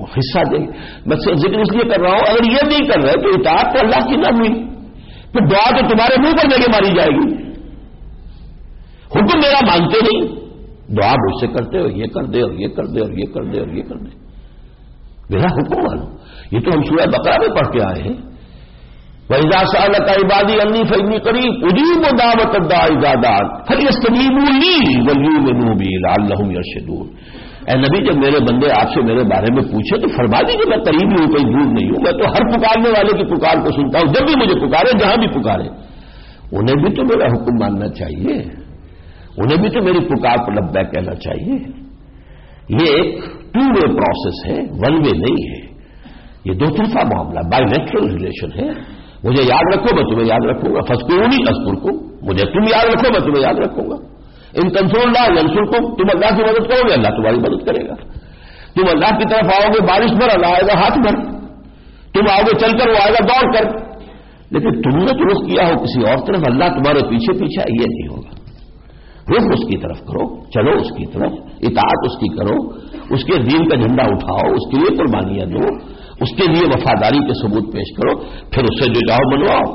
حصہ دیں. میں ذکر اس لیے کر رہا ہوں اگر یہ نہیں کر رہے تو اطاعت تو اللہ کی نہ ہوئی، پھر دعا تو تمہارے منہ پر جگہ ماری جائے گی. حکم میرا مانتے نہیں، دعا مجھ سے کرتے ہو یہ کر دے اور یہ کر دے اور یہ کر دے اور یہ کر دے، میرا حکم مانو. یہ تو ہم سورہ بقرہ میں پڑھ کے آئے ہیں. وَإِذَا سَأَلَكَ عِبَادِي عَنِّي فَإِنِّي قَرِيبٌ أُجِيبُ دَعْوَةَ الدَّاعِ إِذَا دَعَانِ فَلْيَسْتَجِيبُوا لِي وَلْيُؤْمِنُوا بِي لَعَلَّهُمْ يَرْشُدُونَ. اے نبی جب میرے بندے آپ سے میرے بارے میں پوچھے تو فرما دیجیے میں قریب ہی ہوں، کوئی دور نہیں ہوں. میں تو ہر پکارنے والے کی پکار کو سنتا ہوں، جب بھی مجھے پکارے جہاں بھی پکارے. انہیں بھی تو میرا حکم ماننا چاہیے، انہیں بھی تو میری پکار پر لبیک کہنا چاہیے. یہ ایک ٹو وے پروسیس ہے، ون وے نہیں ہے. یہ دو طرفہ معاملہ، بائی نیچرل ریلیشن ہے. مجھے یاد رکھو میں تمہیں یاد رکھوں گا، فاذکرونی اذکرکم، مجھے تم یاد رکھو میں تمہیں یاد رکھوں گا. ان تنصروا اللہ ینصرکم، تم اللہ کی مدد کرو گے اللہ تمہاری مدد کرے گا. تم اللہ کی طرف آؤ گے بارش پر، اللہ آئے گا ہاتھ بھر. تم آؤ گے چل کر، وہ آئے گا دوڑ کر. لیکن تم نے تو رخ کیا ہو کسی اور طرف، اللہ تمہارے پیچھے پیچھے، یہ نہیں ہوگا. رخ اس کی طرف کرو، چلو اس کی طرف، اطاعت اس کی کرو، اس کے دین کا جھنڈا اٹھاؤ، اس کے لیے قربانیاں دو، اس کے لیے وفاداری کے ثبوت پیش کرو، پھر اس سے جو چاہو بنواؤ.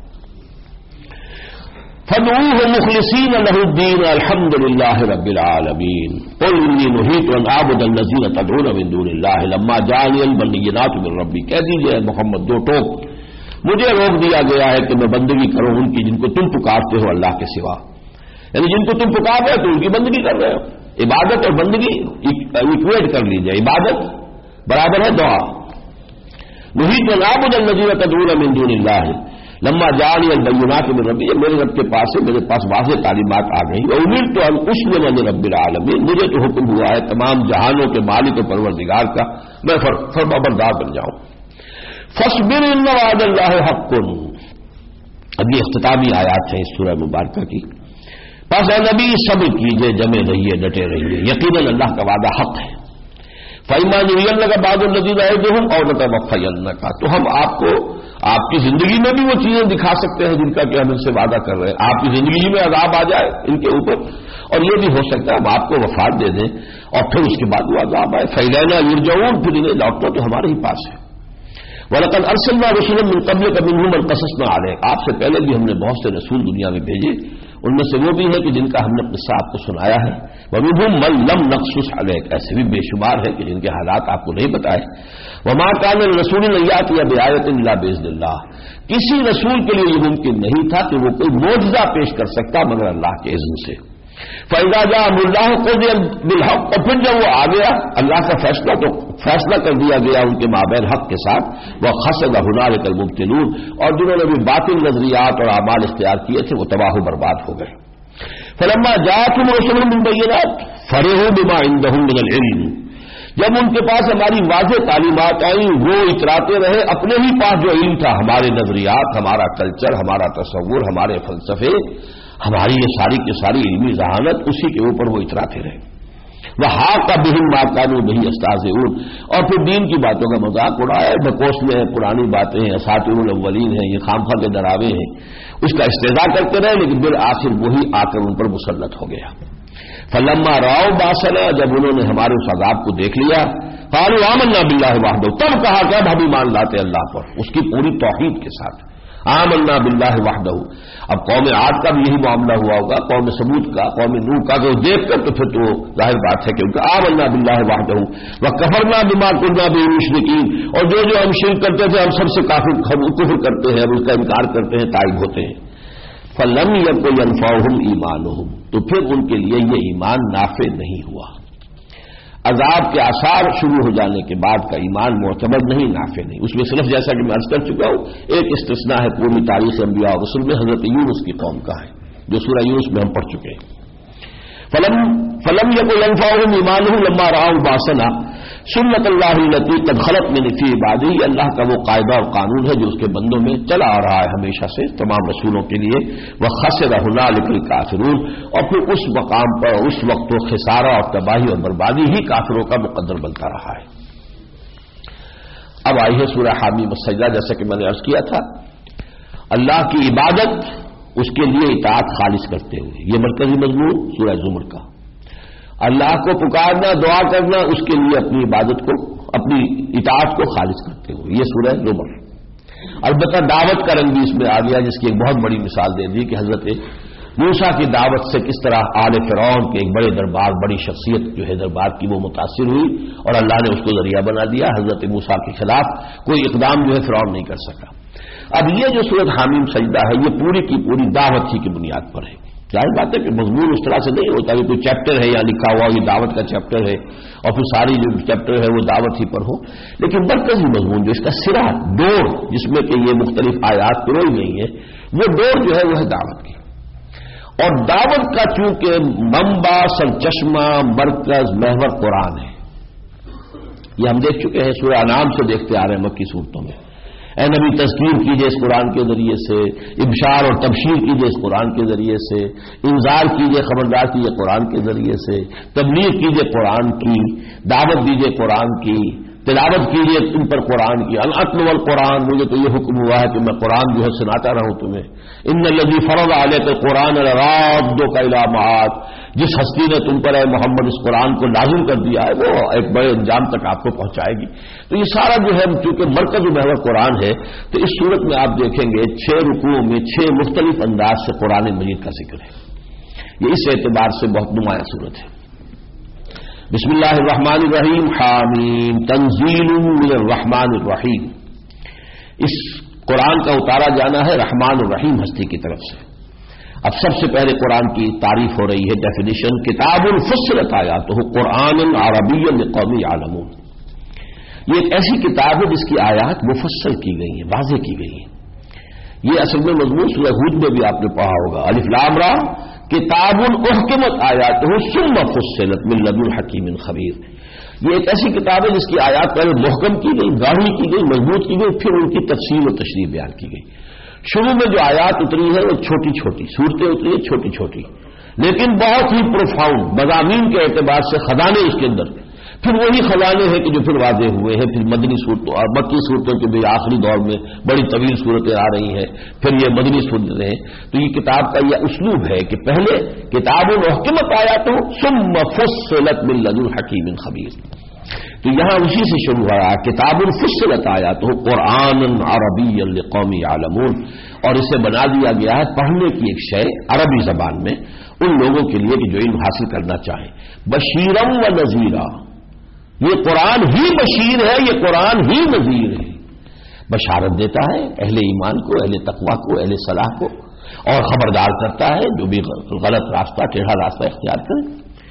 فَادْعُوهُ مُخْلِصِينَ لَهُ الدِّينَ الْحَمْدُ لِلَّهِ رَبِّ الْعَالَمِينَ قُلْ إِنِّي نُهِيتُ أَنْ أَعْبُدَ الَّذِينَ تَدْعُونَ مِن دُونِ اللَّهِ لَمَّا جَاءَنِيَ الْبَيِّنَاتُ مِن رَّبِّي. کہہ دیجئے محمد دو ٹوک، مجھے روک دیا گیا ہے کہ میں بندگی کروں ان کی جن کو تم پکارتے ہو اللہ کے سوا. یعنی جن کو تم پکار رہے ہو تو ان کی بندگی کر رہے ہو. عبادت اور بندگی ایکویٹ کر لیجیے، عبادت برابر ہے دعا. نُهِيتُ أَنْ أَعْبُدَ الَّذِينَ تَدْعُونَ مِن دُونِ اللَّهِ لما جاءني البينات من ربي، میرے رب کے پاس سے میرے پاس واضح تعلیمات آ گئی. وأمرت أن أسلم لرب العالمين، مجھے تو حکم ہوا ہے تمام جہانوں کے مالک و پروردگار کا میں فرمانبردار بن جاؤں. فاصبر إن وعد الله حق. اب یہ اختتامی آیات ہیں اس سورہ مبارکہ کی. پس اے نبی صبر کیجئے، جمے رہیے، ڈٹے رہیے، یقیناً اللہ کا وعدہ حق ہے. فَإِمَّا نُرِيَنَّكَ بَعْضَ الَّذِي نَعِدُهُمْ أَوْ نَتَوَفَّيَنَّكَ، تو ہم آپ کو آپ کی زندگی میں بھی وہ چیزیں دکھا سکتے ہیں جن کا کہ ہم ان سے وعدہ کر رہے ہیں. آپ کی زندگی میں عذاب آ جائے ان کے اوپر، اور یہ بھی ہو سکتا ہے ہم آپ کو وفات دے دیں اور پھر اس کے بعد وہ عذاب آئے. فَإِلَيْنَا يُرْجَعُونَ، پھر انہیں لوٹنا تو ہمارے ہی پاس ہے. وَلَقَدْ أَرْسَلْنَا رُسُلًا مِّن قَبْلِكَ مِنْهُمْ مَنْ قَصَصْنَا عَلَيْكَ، آپ سے پہلے بھی ہم نے بہت سے رسول دنیا میں بھیجے، ان میں سے وہ بھی ہے کہ جن کا ہم نے قصہ آپ کو سنایا ہے. وَمِنْهُمْ مَن لَّمْ نَقْصُصْ عَلَيْكَ، ایسے بھی بے شمار ہے کہ جن کے حالات آپ کو نہیں بتائے. وَمَا كَانَ لِرَسُولٍ أَن يَأْتِيَ بِآيَةٍ إِلَّا بِإِذْنِ اللَّهِ، کسی رسول کے لیے یہ ممکن نہیں تھا کہ وہ کوئی معجزہ پیش کر سکتا مگر اللہ کے اذن سے. فَإِذَا جَاءَ أَمْرُ اللَّهِ قُضِيَ بِالْحَقِّ، اور پھر جب وہ آ گیا اللہ کا فیصلہ تو فیصلہ کر دیا گیا ان کے مابین حق کے ساتھ. وَخَسَرَ هُنَالِكَ الْمُبْطِلُونَ، اور جنہوں نے بھی باطل نظریات اور اعمال اختیار کیے تھے وہ تباہ و برباد ہو گئے. فَلَمَّا جَاءَتْهُمْ رُسُلُهُم بِالْبَيِّنَاتِ فَرِحُوا بِمَا عِندَهُم مِّنَ الْعِلْمِ، جب ان کے پاس ہماری واضح تعلیمات آئیں وہ اتراتے رہے اپنے ہی پاس جو علم تھا، ہمارے نظریات، ہمارا کلچر، ہمارا تصور، ہمارے فلسفے، ہماری یہ ساری کی ساری علمی ذہانت، اسی کے اوپر وہ اتراتے رہے. وَحَاقَ بِهِم مَّا كَانُوا بِهِ يَسْتَهْزِئُونَ، اور پھر دین کی باتوں کا مذاق اڑایا، ڈھکوسلے ہیں، پرانی باتیں ہیں، اساطیر الاولین ہیں، یہ خامخواہ کے ڈراوے ہیں، اس کا استہزاء کرتے رہے. لیکن بالآخر وہی آ کر ان پر مسلط ہو گیا. فَلَمَّا رَأَوْا بَأْسَنَا، جب انہوں نے ہمارے اس عذاب کو دیکھ لیا، قَالُوا آمَنَّا بِاللَّهِ وَحْدَهُ، تب کہا کہ اب ہم ایمان لاتے اللہ پر، اس کی پوری توحید کے ساتھ. آمنا باللہ وحدہ. اب قوم عاد کا بھی یہی معاملہ ہوا ہوگا، قوم ثمود کا، قوم نوح کا، کہ دیکھ کر تو پھر تو ظاہر بات ہے کہ ان کا آمنا باللہ وحدہ وکفرنا بما كنا به مشرکین، اور جو ہم شرک کرتے تھے ہم سب سے کفر کرتے ہیں، اس کا انکار کرتے ہیں، تائب ہوتے ہیں. فلم یکن ينفعهم ایمانهم، تو پھر ان کے لیے یہ ایمان نافع نہیں ہوا. عذاب کے آثار شروع ہو جانے کے بعد کا ایمان معتبر نہیں، نافع نہیں. اس میں صرف جیسا کہ میں عرض کر چکا ہوں ایک استثناء ہے پوری تاریخ انبیاء اور رسول میں، حضرت یونس کی قوم کا ہے جو سورہ یونس میں ہم پڑھ چکے ہیں. فلم یکن ينفعهم ایمانهم لما رأوا بأسنا سنت اللہ التي قد خلت من في عباده، اللہ کا وہ قاعدہ اور قانون ہے جو اس کے بندوں میں چلا آ رہا ہے ہمیشہ سے تمام رسولوں کے لیے. وخسر هنالك الكافرون، اور پھر اس مقام پر اس وقت وہ خسارہ اور تباہی اور بربادی ہی کافروں کا مقدر بنتا رہا ہے. اب آئی ہے سورہ حامیم السجدہ. جیسا کہ میں نے عرض کیا تھا، اللہ کی عبادت اس کے لیے اطاعت خالص کرتے ہوئے، یہ مرکزی مضمون سورہ زمر کا. اللہ کو پکارنا، دعا کرنا، اس کے لیے اپنی عبادت کو اپنی اطاعت کو خالص کرتے ہوئے. یہ سورہ زمر. البتہ دعوت کا رنگ بھی اس میں آ گیا، جس کی ایک بہت بڑی مثال دے دی کہ حضرت موسیٰ کی دعوت سے کس طرح آل فرعون کے ایک بڑے دربار، بڑی شخصیت جو ہے دربار کی، وہ متاثر ہوئی اور اللہ نے اس کو ذریعہ بنا دیا. حضرت موسیٰ کے خلاف کوئی اقدام جو ہے فرعون نہیں کر سکا. اب یہ جو سورۃ حامیم سجدہ ہے، یہ پوری کی پوری دعوت ہی کی بنیاد پر ہے. ظاہر بات ہے کہ مضمون اس طرح سے نہیں ہوتا کہ کوئی چیپٹر ہے یا لکھا ہوا یہ دعوت کا چیپٹر ہے اور پھر ساری جو چیپٹر ہے وہ دعوت ہی پر ہو، لیکن مرکزی مضمون جو اس کا سرا ڈور جس میں کہ یہ مختلف آیات پروئی گئی ہیں، وہ ڈور جو ہے وہ ہے دعوت کی. اور دعوت کا چونکہ منبع، سرچشمہ، مرکز، محور قرآن ہے. یہ ہم دیکھ چکے ہیں، سورہ انعام سے دیکھتے آ رہے ہیں مکی صورتوں میں. اے نبی تذکیر کیجئے اس قرآن کے ذریعے سے، ابشار اور تبشیر کیجئے اس قرآن کے ذریعے سے، انذار کیجئے، خبردار کیجئے قرآن کے ذریعے سے، تبلیغ کیجئے قرآن کی، دعوت دیجئے قرآن کی، تلاوت کیجئے ان پر قرآن کی. الاتلو والقرآن، مجھے تو یہ حکم ہوا ہے کہ میں قرآن جو ہے سناتا رہوں تمہیں. ان الذی فرض علیک القرآن لرادک الی معاد، جس ہستی نے تم پر اے محمد اس قرآن کو لازم کر دیا ہے وہ ایک بڑے انجام تک آپ کو پہنچائے گی. تو یہ سارا جو ہے چونکہ مرکز و محور قرآن ہے، تو اس صورت میں آپ دیکھیں گے 6 رکوعوں میں 6 مختلف انداز سے قرآن مجید کا ذکر ہے. یہ اس اعتبار سے بہت نمایاں صورت ہے. بسم اللہ الرحمن الرحیم. حامیم تنزیل من الرحمن الرحیم. اس قرآن کا اتارا جانا ہے رحمان الرحیم ہستی کی طرف سے. اب سب سے پہلے قرآن کی تعریف ہو رہی ہے، ڈیفینیشن. کتاب فصلت آیاتہ قرآن عربی لقوم یعلمون. یہ ایک ایسی کتاب ہے جس کی آیات مفصل کی گئی ہیں، واضح کی گئی ہیں. یہ اصل میں مضمون سورہ ہود میں بھی آپ نے پڑھا ہوگا. الف لام را کتاب احکمت آیاتہ ثم فصلت من لدن حکیم خبیر. یہ ایک ایسی کتاب ہے جس کی آیات پہلے محکم کی گئی، گاڑھی کی گئی، مضبوط کی گئی، پھر ان کی تفصیل و تشریح بیان کی گئی. شروع میں جو آیات اتری ہے وہ چھوٹی چھوٹی صورتیں اتری ہیں، چھوٹی چھوٹی لیکن بہت ہی پروفاؤنڈ مضامین کے اعتبار سے خزانے اس کے اندر. پھر وہی خزانے ہیں کہ جو پھر واضح ہوئے ہیں پھر مدنی صورتوں اور مکی صورتوں کے بھی آخری دور میں بڑی طویل صورتیں آ رہی ہیں، پھر یہ مدنی صورتیں ہیں. تو یہ کتاب کا یہ اسلوب ہے کہ پہلے کتاب محکمت آیاتہ ثم فصلت من لدن حکیم خبیر. تو یہاں اسی سے شروع ہوا کتاب فصلت آیاتہ قرآن عربی لقوم یعلمون. اور اسے بنا دیا گیا ہے پڑھنے کی ایک شے عربی زبان میں ان لوگوں کے لیے کہ جو علم حاصل کرنا چاہیں. بشیرا و نذیرا. یہ قرآن ہی بشیر ہے، یہ قرآن ہی نذیر ہے. بشارت دیتا ہے اہل ایمان کو، اہل تقویٰ کو، اہل صلاح کو، اور خبردار کرتا ہے جو بھی غلط راستہ، ٹیڑھا راستہ اختیار کرے.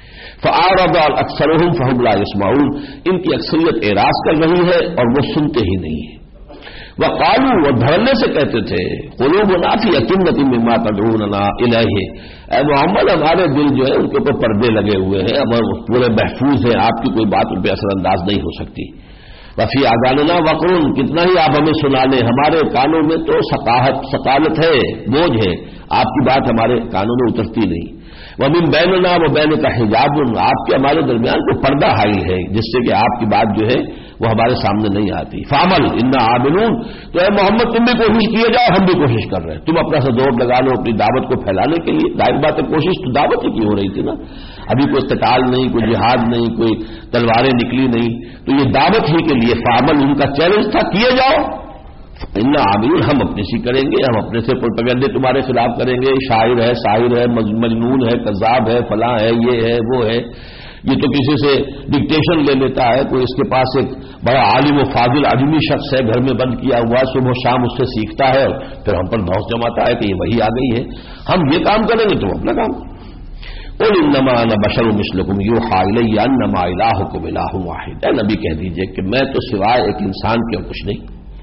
فأعرض اکثرهم فهم لا يسمعون. ان کی اکثریت اعراض کر رہی ہے اور وہ سنتے ہی نہیں ہیں. وقالوا، وہ دھڑنے سے کہتے تھے، قلوبنا فی اکنۃ مما تدعوننا الیہ. اے محمد ہمارے دل جو ہے ان کے اوپر پردے لگے ہوئے ہیں، اب پورے محفوظ ہیں، آپ کی کوئی بات ان پہ اثر انداز نہیں ہو سکتی. وفی آذاننا وقر، کتنا ہی آپ ہمیں سنا لیں، ہمارے کانوں میں تو ثقالت ہے، بوجھ ہے، آپ کی بات ہمارے کانوں میں اترتی نہیں. ومن بیننا و بینک حجاب، آپ کے ہمارے درمیان کوئی پردہ حائل ہے جس سے کہ آپ کی بات جو ہے وہ ہمارے سامنے نہیں آتی. فعمل انا عاملون. تو اے محمد تم بھی کوشش کیے جاؤ، ہم بھی کوشش کر رہے ہیں. تم اپنا سا زور لگا لو اپنی دعوت کو پھیلانے کے لیے. ظاہر بات ہے کوشش تو دعوت ہی کی ہو رہی تھی نا. ابھی کوئی قتال نہیں، کوئی جہاد نہیں، کوئی تلواریں نکلی نہیں، تو یہ دعوت ہی کے لیے فعمل ان کا چیلنج تھا، کیے جاؤ. انا عاملون، ہم اپنے سے کریں گے، ہم اپنے سے پروپیگنڈے تمہارے خلاف کریں گے. شاعر ہے، شاعر ہے، مجنون ہے، کذاب ہے، فلاں ہے، یہ ہے، وہ ہے. یہ تو کسی سے ڈکٹیشن لے لیتا ہے، کوئی اس کے پاس ایک بڑا عالم و فاضل عجمی شخص ہے گھر میں بند کیا ہوا، صبح و شام اس سے سیکھتا ہے اور پھر ہم پر دھوس جماتا ہے کہ یہ وہی آ گئی ہے، ہم یہ کام کریں گے تم اپنا کام. قل انما انا بشر مثلکم یوحی الی انما الہکم الہ واحد. اے نبی کہہ دیجئے کہ میں تو سوائے ایک انسان کے اور کچھ نہیں.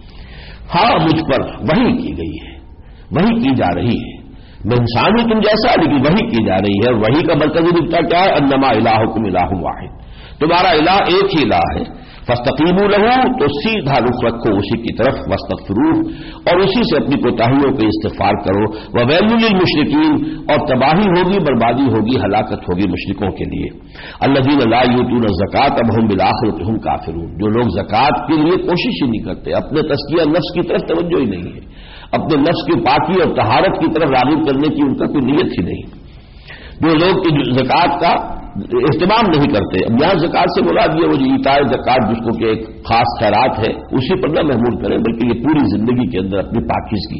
ہاں مجھ پر وحی کی گئی ہے، وحی کی جا رہی ہے. میں انسان ہوں تم جیسا، لیکن وحی کی جا رہی ہے. اور وحی کا مرکزی نقطہ کیا ہے؟ انما الہکم الہ واحد. تمہارا الہ ایک ہی الہ ہے. فاستقیموا لہ، تو سیدھا رخ رکھو اسی کی طرف. واستغفروہ، اور اسی سے اپنی کوتاہیوں کا استغفار کرو. وویل للمشرکین، اور تباہی ہوگی، بربادی ہوگی، ہلاکت ہوگی مشرکوں کے لیے. الذین لا یؤتون الزکاۃ وهم بالآخرۃ هم کافرون. جو لوگ زکوٰۃ کے لیے کوشش ہی نہیں کرتے، اپنے تزکیہ نفس کی طرف توجہ ہی نہیں ہے، اپنے نفس کی پاکی اور طہارت کی طرف راغب کرنے کی ان کا کوئی نیت ہی نہیں. جو لوگ زکوٰۃ کا اہتمام نہیں کرتے. اب یہاں زکات سے مراد یہ وہ جو ایتاء زکات جس کو کہ ایک خاص خیرات ہے اسی پر نہ محمول کریں, بلکہ یہ پوری زندگی کے اندر اپنی پاکیزگی.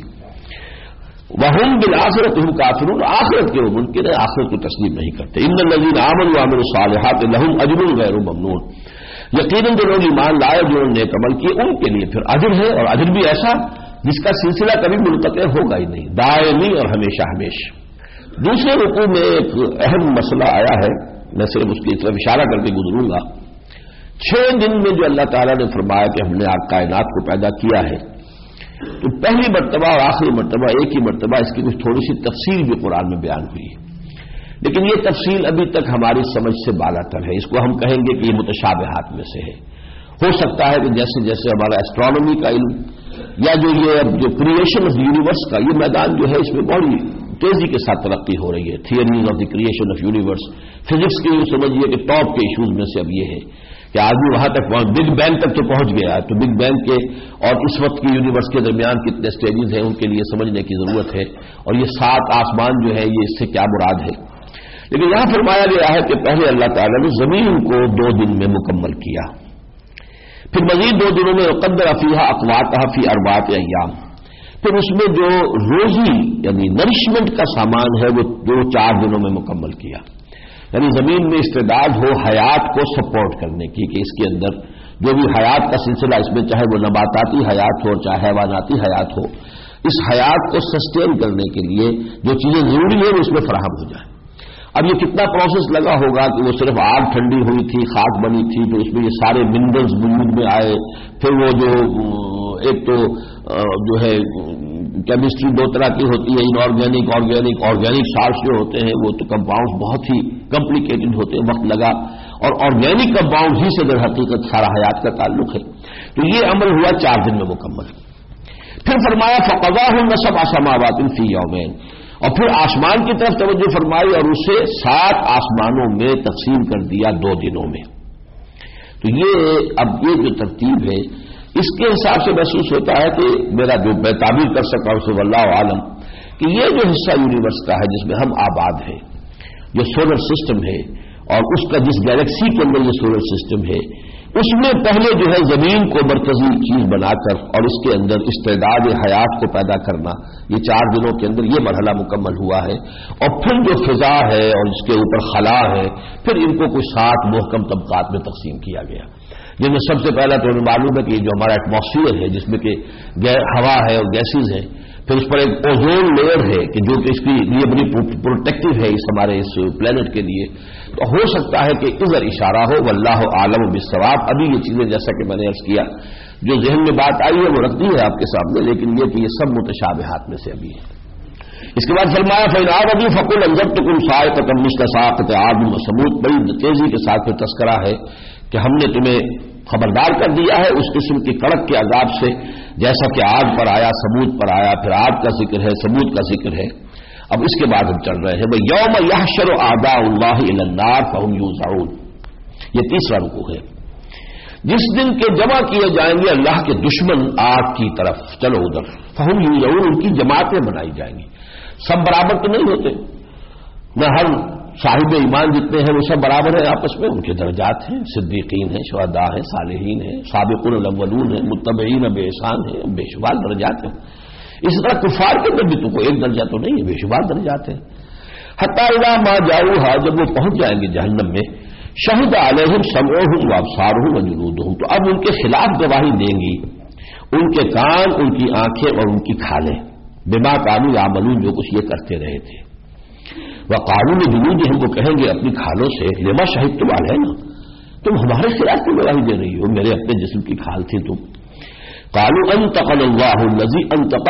وَهُمْ بِالْآخِرَةِ هُمْ كَافِرُونَ, آخرت کے وہ منکر ہیں, آخرت کو تسلیم نہیں کرتے. إِنَّ الَّذِينَ آمَنُوا وَعَمِلُوا الصَّالِحَاتِ لَهُمْ أَجْرٌ غَيْرُ مَمْنُونٍ, یقیناً جو لوگ ایمان لائے جو انہوں نے نیک عمل کیے ان کے لیے پھر اجر ہے, اور اجر بھی ایسا جس کا سلسلہ کبھی منقطع ہوگا ہی نہیں, دائمی اور ہمیشہ ہمیشہ. دوسرے رکوع میں ایک اہم مسئلہ آیا ہے, میں صرف اس کی طرف اشارہ کر کے گزروں گا. 6 دن میں جو اللہ تعالیٰ نے فرمایا کہ ہم نے آپ کائنات کو پیدا کیا ہے, تو پہلی مرتبہ اور آخری مرتبہ ایک ہی مرتبہ اس کی کچھ تھوڑی سی تفصیل بھی قرآن میں بیان ہوئی ہے, لیکن یہ تفصیل ابھی تک ہماری سمجھ سے بالا تر ہے. اس کو ہم کہیں گے کہ یہ متشابہات میں سے ہے. ہو سکتا ہے کہ جیسے جیسے ہمارا ایسٹرانومی کا علم یا جو یہ اب جو کریشن آف یونیورس کا یہ میدان جو ہے اس میں بڑی تیزی کے ساتھ ترقی ہو رہی ہے. Theories of the creation of universe, physics کے یہ سمجھیے کہ ٹاپ کے ایشوز میں سے اب یہ ہے کہ آدمی وہاں تک بگ بینگ تک تو پہنچ گیا ہے. تو بگ بینگ کے اور اس وقت کی یونیورس کے درمیان کتنے سٹیجز ہیں ان کے لیے سمجھنے کی ضرورت ہے, اور یہ 7 آسمان جو ہے یہ اس سے کیا مراد ہے. لیکن یہاں فرمایا گیا ہے کہ پہلے اللہ تعالیٰ نے زمین کو 2 دن میں مکمل کیا, پھر مزید 2 دنوں میں قدر فیہا اقواتہا فی 4 ایام, پھر اس میں جو روزی یعنی نرشمنٹ کا سامان ہے وہ 4 دنوں میں مکمل کیا. یعنی زمین میں استعداد ہو حیات کو سپورٹ کرنے کی, کہ اس کے اندر جو بھی حیات کا سلسلہ اس میں چاہے وہ نباتاتی حیات ہو چاہے حیواناتی حیات ہو, اس حیات کو سسٹین کرنے کے لیے جو چیزیں ضروری ہیں وہ اس میں فراہم ہو جائیں. اب یہ کتنا پروسیس لگا ہوگا کہ وہ صرف آگ ٹھنڈی ہوئی تھی, خاک بنی تھی, تو اس میں یہ سارے منرلز وجود میں آئے, پھر وہ جو ایک تو جو ہے کیمسٹری 2 طرح کی ہوتی ہے, ان آرگینک سالٹس جو ہوتے ہیں وہ تو کمپاؤنڈز بہت ہی کمپلیکیٹڈ ہوتے ہیں, وقت لگا, اور آرگینک کمپاؤنڈ ہی سے در حقیقت سارا حیات کا تعلق ہے. تو یہ عمل ہوا 4 دن میں مکمل. پھر فرمایا فقضاہن 7 سماوات فی یومین, اور پھر آسمان کی طرف توجہ فرمائی اور اسے 7 آسمانوں میں تقسیم کر دیا 2 دنوں میں. تو یہ اب یہ جو ترتیب ہے اس کے حساب سے محسوس ہوتا ہے کہ میرا جو میں تعبیر کر سکا اس واللہ عالم کہ یہ جو حصہ یونیورس کا ہے جس میں ہم آباد ہیں, جو سولر سسٹم ہے, اور اس کا جس گیلیکسی کے اندر یہ سولر سسٹم ہے, اس میں پہلے جو ہے زمین کو مرکزی چیز بنا کر اور اس کے اندر استعداد حیات کو پیدا کرنا, یہ 4 دنوں کے اندر یہ مرحلہ مکمل ہوا ہے. اور پھر جو فضا ہے اور اس کے اوپر خلا ہے, پھر ان کو کچھ 7 محکم طبقات میں تقسیم کیا گیا, جن میں سب سے پہلا تو ہمیں معلوم ہے کہ جو ہمارا ایٹماسفیئر ہے جس میں کہ ہوا ہے اور گیسز ہیں, پھر اس پر ایک اوزون لیئر ہے کہ جو کہ اس کی لیے بڑی پروٹیکٹیو ہے اس ہمارے اس پلینٹ کے لیے. تو ہو سکتا ہے کہ ادھر اشارہ ہو, واللہ عالم بالصواب. ابھی یہ چیزیں جیسا کہ میں نے عرض کیا جو ذہن میں بات آئی ہے وہ رکھ دی ہے آپ کے سامنے, لیکن یہ کہ یہ سب متشابہات میں سے ابھی ہے. اس کے بعد فرمایا فإن أعرضوا فقل أنذرتكم صاعقة مثل صاعقة عاد وثمود. بڑی تیزی کے ساتھ پھر تذکرہ ہے کہ ہم نے تمہیں خبردار کر دیا ہے اس قسم کی کڑک کے عذاب سے جیسا کہ عاد پر آیا, ثمود پر آیا, پھر عاد کا ذکر ہے, ثمود کا ذکر ہے. اب اس کے بعد ہم چل رہے ہیں یوم یحشر اعداء اللہ الی النار فهم یوزعون. یہ تیسرا رکوع ہے, جس دن کے جمع کیے جائیں گے اللہ کے دشمن آگ کی طرف, چلو ادھر. فهم یوزعون, ان کی جماعتیں بنائی جائیں گی. سب برابر تو نہیں ہوتے, نہ ہر صاحب ایمان جتنے ہیں وہ سب برابر ہیں آپس میں, ان کے درجات ہیں, صدیقین ہیں, شہداء ہیں, صالحین ہیں, سابقون الاولون ہیں, متبعین بإحسان ہیں, بے شمار درجات ہیں. اسی طرح کفار کے اندر بھی تو کوئی ایک درجہ تو نہیں ہے, بے شمار درجات ہیں. حتی اذا ما جاؤوها, جب وہ پہنچ جائیں گے جہنم میں, شہد علیہم سمعهم وابصارهم وجلودهم, تو اب ان کے خلاف گواہی دیں گی ان کے کان, ان کی آنکھیں اور ان کی کھالیں, بما كانوا يعملون, جو کچھ یہ کرتے رہے تھے. وقالوا لجلودهم, وہ کہیں گے اپنی کھالوں سے, لما شہدتم علینا, تم ہمارے خلاف کیوں گواہی دے رہی ہو, میرے اپنے جسم کی کھال تھی تم. قالوا انطقنا الله الذي انطق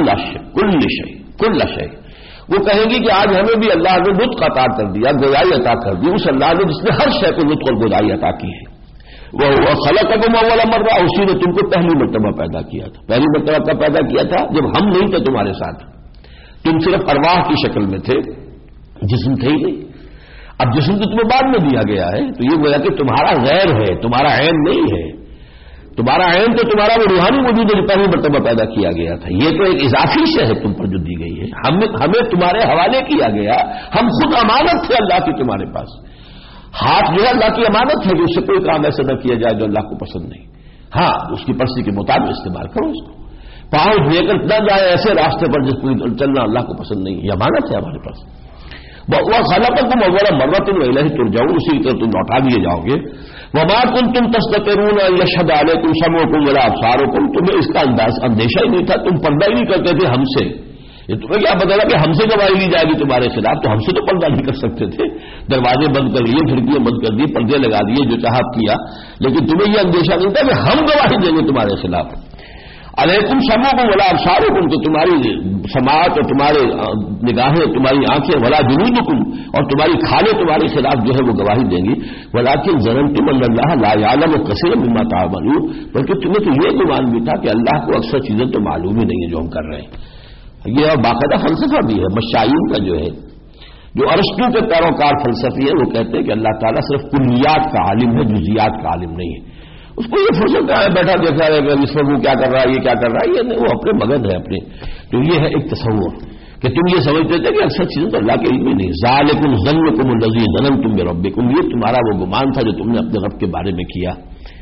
كل شيء. وہ کہیں گی کہ آج ہمیں بھی اللہ نے نطق عطا کر دیا, گویائی عطا کر دی, اس اللہ نے جس نے ہر شے کو نطق اور گویائی عطا کی ہے. وہ خلقکم اول مرہ, اسی نے تم کو پہلی مرتبہ پیدا کیا تھا. پہلی مرتبہ کب پیدا کیا تھا, جب ہم نہیں تھے تمہارے ساتھ, تم صرف ارواح کی شکل میں تھے, جسم تھے ہی نہیں. اب جسم تو تمہیں بعد میں دیا گیا ہے, تو یہ گویا کہ تمہارا غیر ہے, تمہارا عین نہیں ہے. تمہارا عین تو تمہارا وہ روحانی وجود ہے جو پہلی مرتبہ پیدا کیا گیا تھا. یہ تو ایک اضافی شے ہے تم پر جو دی گئی ہے, ہمیں تمہارے حوالے کیا گیا, ہم خود امانت تھے اللہ کی تمہارے پاس. ہاتھ جو ہے اللہ کی امانت ہے کہ اس سے کوئی کام ایسا نہ کیا جائے جو اللہ کو پسند نہیں. ہاں اس کی پرسی کے مطابق استعمال کرو اس کو. پاؤں لے کر نہ جائے ایسے راستے پر جس کو چلنا اللہ کو پسند نہیں. یہ امانت ہے ہمارے پاس. وہ خلقکم اول مرۃ والیہ ترجعون، اسی طرح تم لوٹا دیے جاؤ گے. وما کنتم تستترون ان یشهد علیکم سمعکم ولا ابصارکم، تمہیں اس کا اندیشہ ہی نہیں تھا، تم پردہ ہی نہیں کرتے تھے ہم سے. یہ تمہیں کیا پتا کہ ہم سے گواہی لی جائے گی تمہارے خلاف، تو ہم سے تو پردہ نہیں کر سکتے تھے. دروازے بند کر لیے، کھڑکیاں بند کر دی، پردے لگا دیے، جو چاہا کیا، لیکن تمہیں یہ اندیشہ نہیں تھا کہ ہم گواہی دیں گے تمہارے خلاف. علیکم سمعکم ولا ابصارکم، تو تمہاری سماعت اور تمہارے نگاہیں، تمہاری آنکھیں، ولا جلودکم، اور تمہاری کھالیں تمہارے خلاف جو ہے وہ گواہی دیں گی. ولکن ظننتم ان اللہ لا يعلم كثيرا مما تعملون، بلکہ تمہیں تو یہ گمان بھی تھا کہ اللہ کو اکثر چیزیں تو معلوم ہی نہیں ہے جو ہم کر رہے ہیں. یہ باقاعدہ فلسفہ بھی ہے مشائین کا جو ہے، جو ارسطو کے پیروکار فلسفی ہے، وہ کہتے ہیں کہ اللہ تعالیٰ صرف کلیات کا عالم ہے، جزیات کا عالم نہیں ہے. اس کو یہ فرصت ہے بیٹھا دیکھا ہے کہ اس پر وہ کیا کر رہا ہے، یہ کیا کر رہا ہے، یہ نہیں، وہ اپنے مگن ہے اپنے. تو یہ ہے ایک تصور کہ تم یہ سمجھتے تھے کہ اکثر چیزیں تو اللہ کے علم ہی نہیں. ذالکم ظنکم الذی ظننتم بربکم، یہ تمہارا وہ گمان تھا جو تم نے اپنے رب کے بارے میں کیا.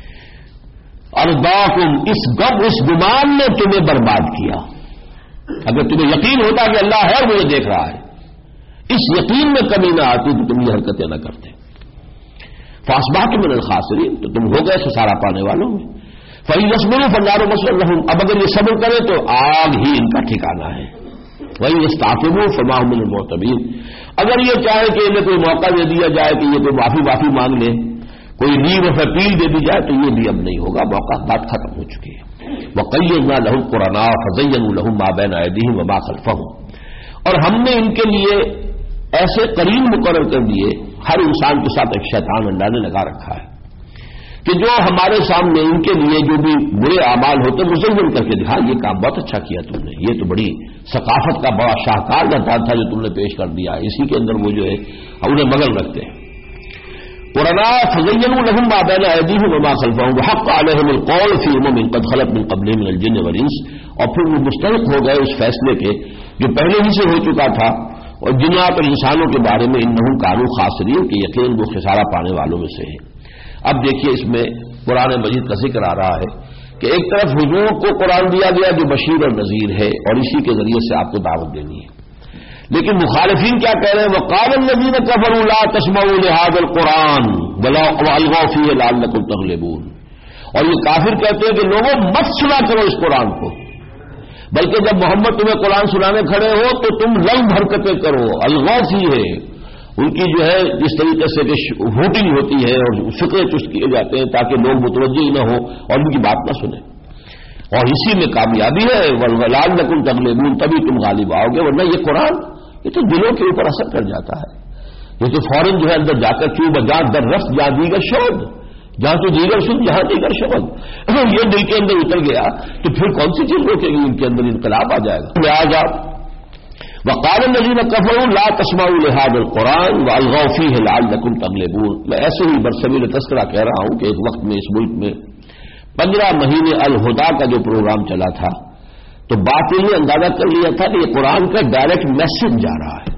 ارداکم، اس گمان نے تمہیں برباد کیا. اگر تمہیں یقین ہوتا کہ اللہ ہے اور مجھے دیکھ رہا ہے، اس یقین میں کمی نہ آتی تو تم یہ حرکتیں نہ کرتے. فاصبحتم من الخاسرین، تو تم ہو گئے خسارہ پانے والوں میں. فإن يصبروا فالنار مثوى لهم، اب اگر یہ صبر کرے تو آگ ہی ان کا ٹھکانہ ہے. وإن يستعتبوا فما هم من المعتبين، اگر یہ چاہے کہ انہیں کوئی موقع دے دیا جائے کہ یہ کوئی معافی مانگ لے، کوئی لیو آف اپیل دے دی جائے، تو یہ بھی اب نہیں ہوگا، موقع بات ختم ہو چکی ہے. وقیضنا لهم قرناء فزینوا لهم ما بین ایدیہم وما خلفهم، اور ہم نے ان کے لیے ایسے قرین مقرر کر دیے. ہر انسان کے ساتھ ایک شیطان اللہ نے لگا رکھا ہے کہ جو ہمارے سامنے ان کے لیے جو بھی برے اعمال ہوتے مزین کر کے دکھا، یہ کام بہت اچھا کیا تم نے، یہ تو بڑی ثقافت کا بڑا شاہکار نتاج تھا جو تم نے پیش کر دیا. اسی کے اندر وہ جو ہے انہیں مگن رکھتے ہیں. قرناء فزینوا لهم ما بین ایدیہم وما خلفهم وحق علیہم القول فی امم قد خلت من قبلہم من الجن والانس، اور پھر وہ مستحق ہو گئے اس فیصلے کے جو پہلے ہی سے ہو چکا تھا اور جنات اور انسانوں کے بارے میں، انہم کانوا خاسرین، کہ یقین وہ خسارہ پانے والوں میں سے ہے. اب دیکھیے اس میں قرآن مجید کا ذکر آ رہا ہے کہ ایک طرف حضور کو قرآن دیا گیا جو بشیر اور نذیر ہے اور اسی کے ذریعے سے آپ کو دعوت دینی ہے، لیکن مخالفین کیا کہہ رہے ہیں؟ وقال الذین کفروا لا تسمعوا لهذا القرآن والغوا فیہ لعلکم تغلبون، اور یہ کافر کہتے ہیں کہ لوگوں مت سنا کرو اس قرآن کو، بلکہ جب محمد تمہیں قرآن سنانے کھڑے ہو تو تم لغو حرکتیں کرو. الغوا فیہ ہے ان کی جو ہے جس طریقے سے کہ ہوٹنگ ہوتی ہے اور فقرے چست کیے جاتے ہیں تاکہ لوگ متوجہ نہ ہو اور ان کی بات نہ سنیں، اور اسی میں کامیابی ہے. لعلکم تغلبون، تبھی تم غالب آؤ گے، ورنہ یہ قرآن یہ تو دلوں کے اوپر اثر کر جاتا ہے. یہ تو فوراً جو ہے اندر جا کر کیوں بجا در رفت جہاں دیگر شبد، جہاں تو دیگر شبد جہاں دیگر شبد، یہ دل کے اندر اتر گیا تو پھر کون سی چیز روکے گی؟ ان کے اندر انقلاب آ جائے گا. لہٰذا وقال الذین کفروا لا تسمعوا لهذا القرآن والغوا فیہ لعلکم تغلبون. میں ایسے ہی برسبیل تذکرہ کہہ رہا ہوں کہ ایک وقت میں اس ملک میں 15 مہینے الہدا کا جو پروگرام چلا تھا تو بات یہ اندازہ کر لیا تھا کہ یہ قرآن کا ڈائریکٹ میسج جا رہا ہے.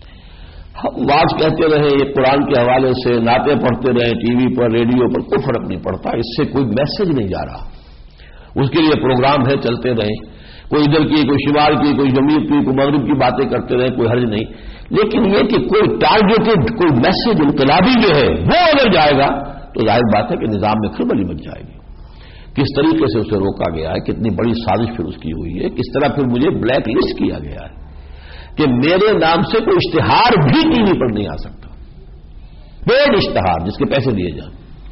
ہم واز کہتے رہے یہ قرآن کے حوالے سے، نعتیں پڑھتے رہے ٹی وی پر ریڈیو پر، کوئی فرق نہیں پڑتا، اس سے کوئی میسج نہیں جا رہا. اس کے لیے پروگرام ہے، چلتے رہے، کوئی ادھر کی، کوئی شمال کی، کوئی جنوب کی، کوئی مغرب کی باتیں کرتے رہے، کوئی حرج نہیں. لیکن یہ کہ کوئی ٹارگیٹڈ کوئی میسج انقلابی جو ہے وہ اگر جائے گا تو ظاہر بات ہے کہ نظام میں کھلبلی مچ جائے گی. کس طریقے سے اسے روکا گیا ہے، کتنی بڑی سازش پھر اس کی ہوئی ہے، کس طرح پھر مجھے بلیک لسٹ کیا گیا ہے کہ میرے نام سے کوئی اشتہار بھی ٹی وی پر نہیں آ سکتا، پیڈ اشتہار جس کے پیسے دیے جائیں.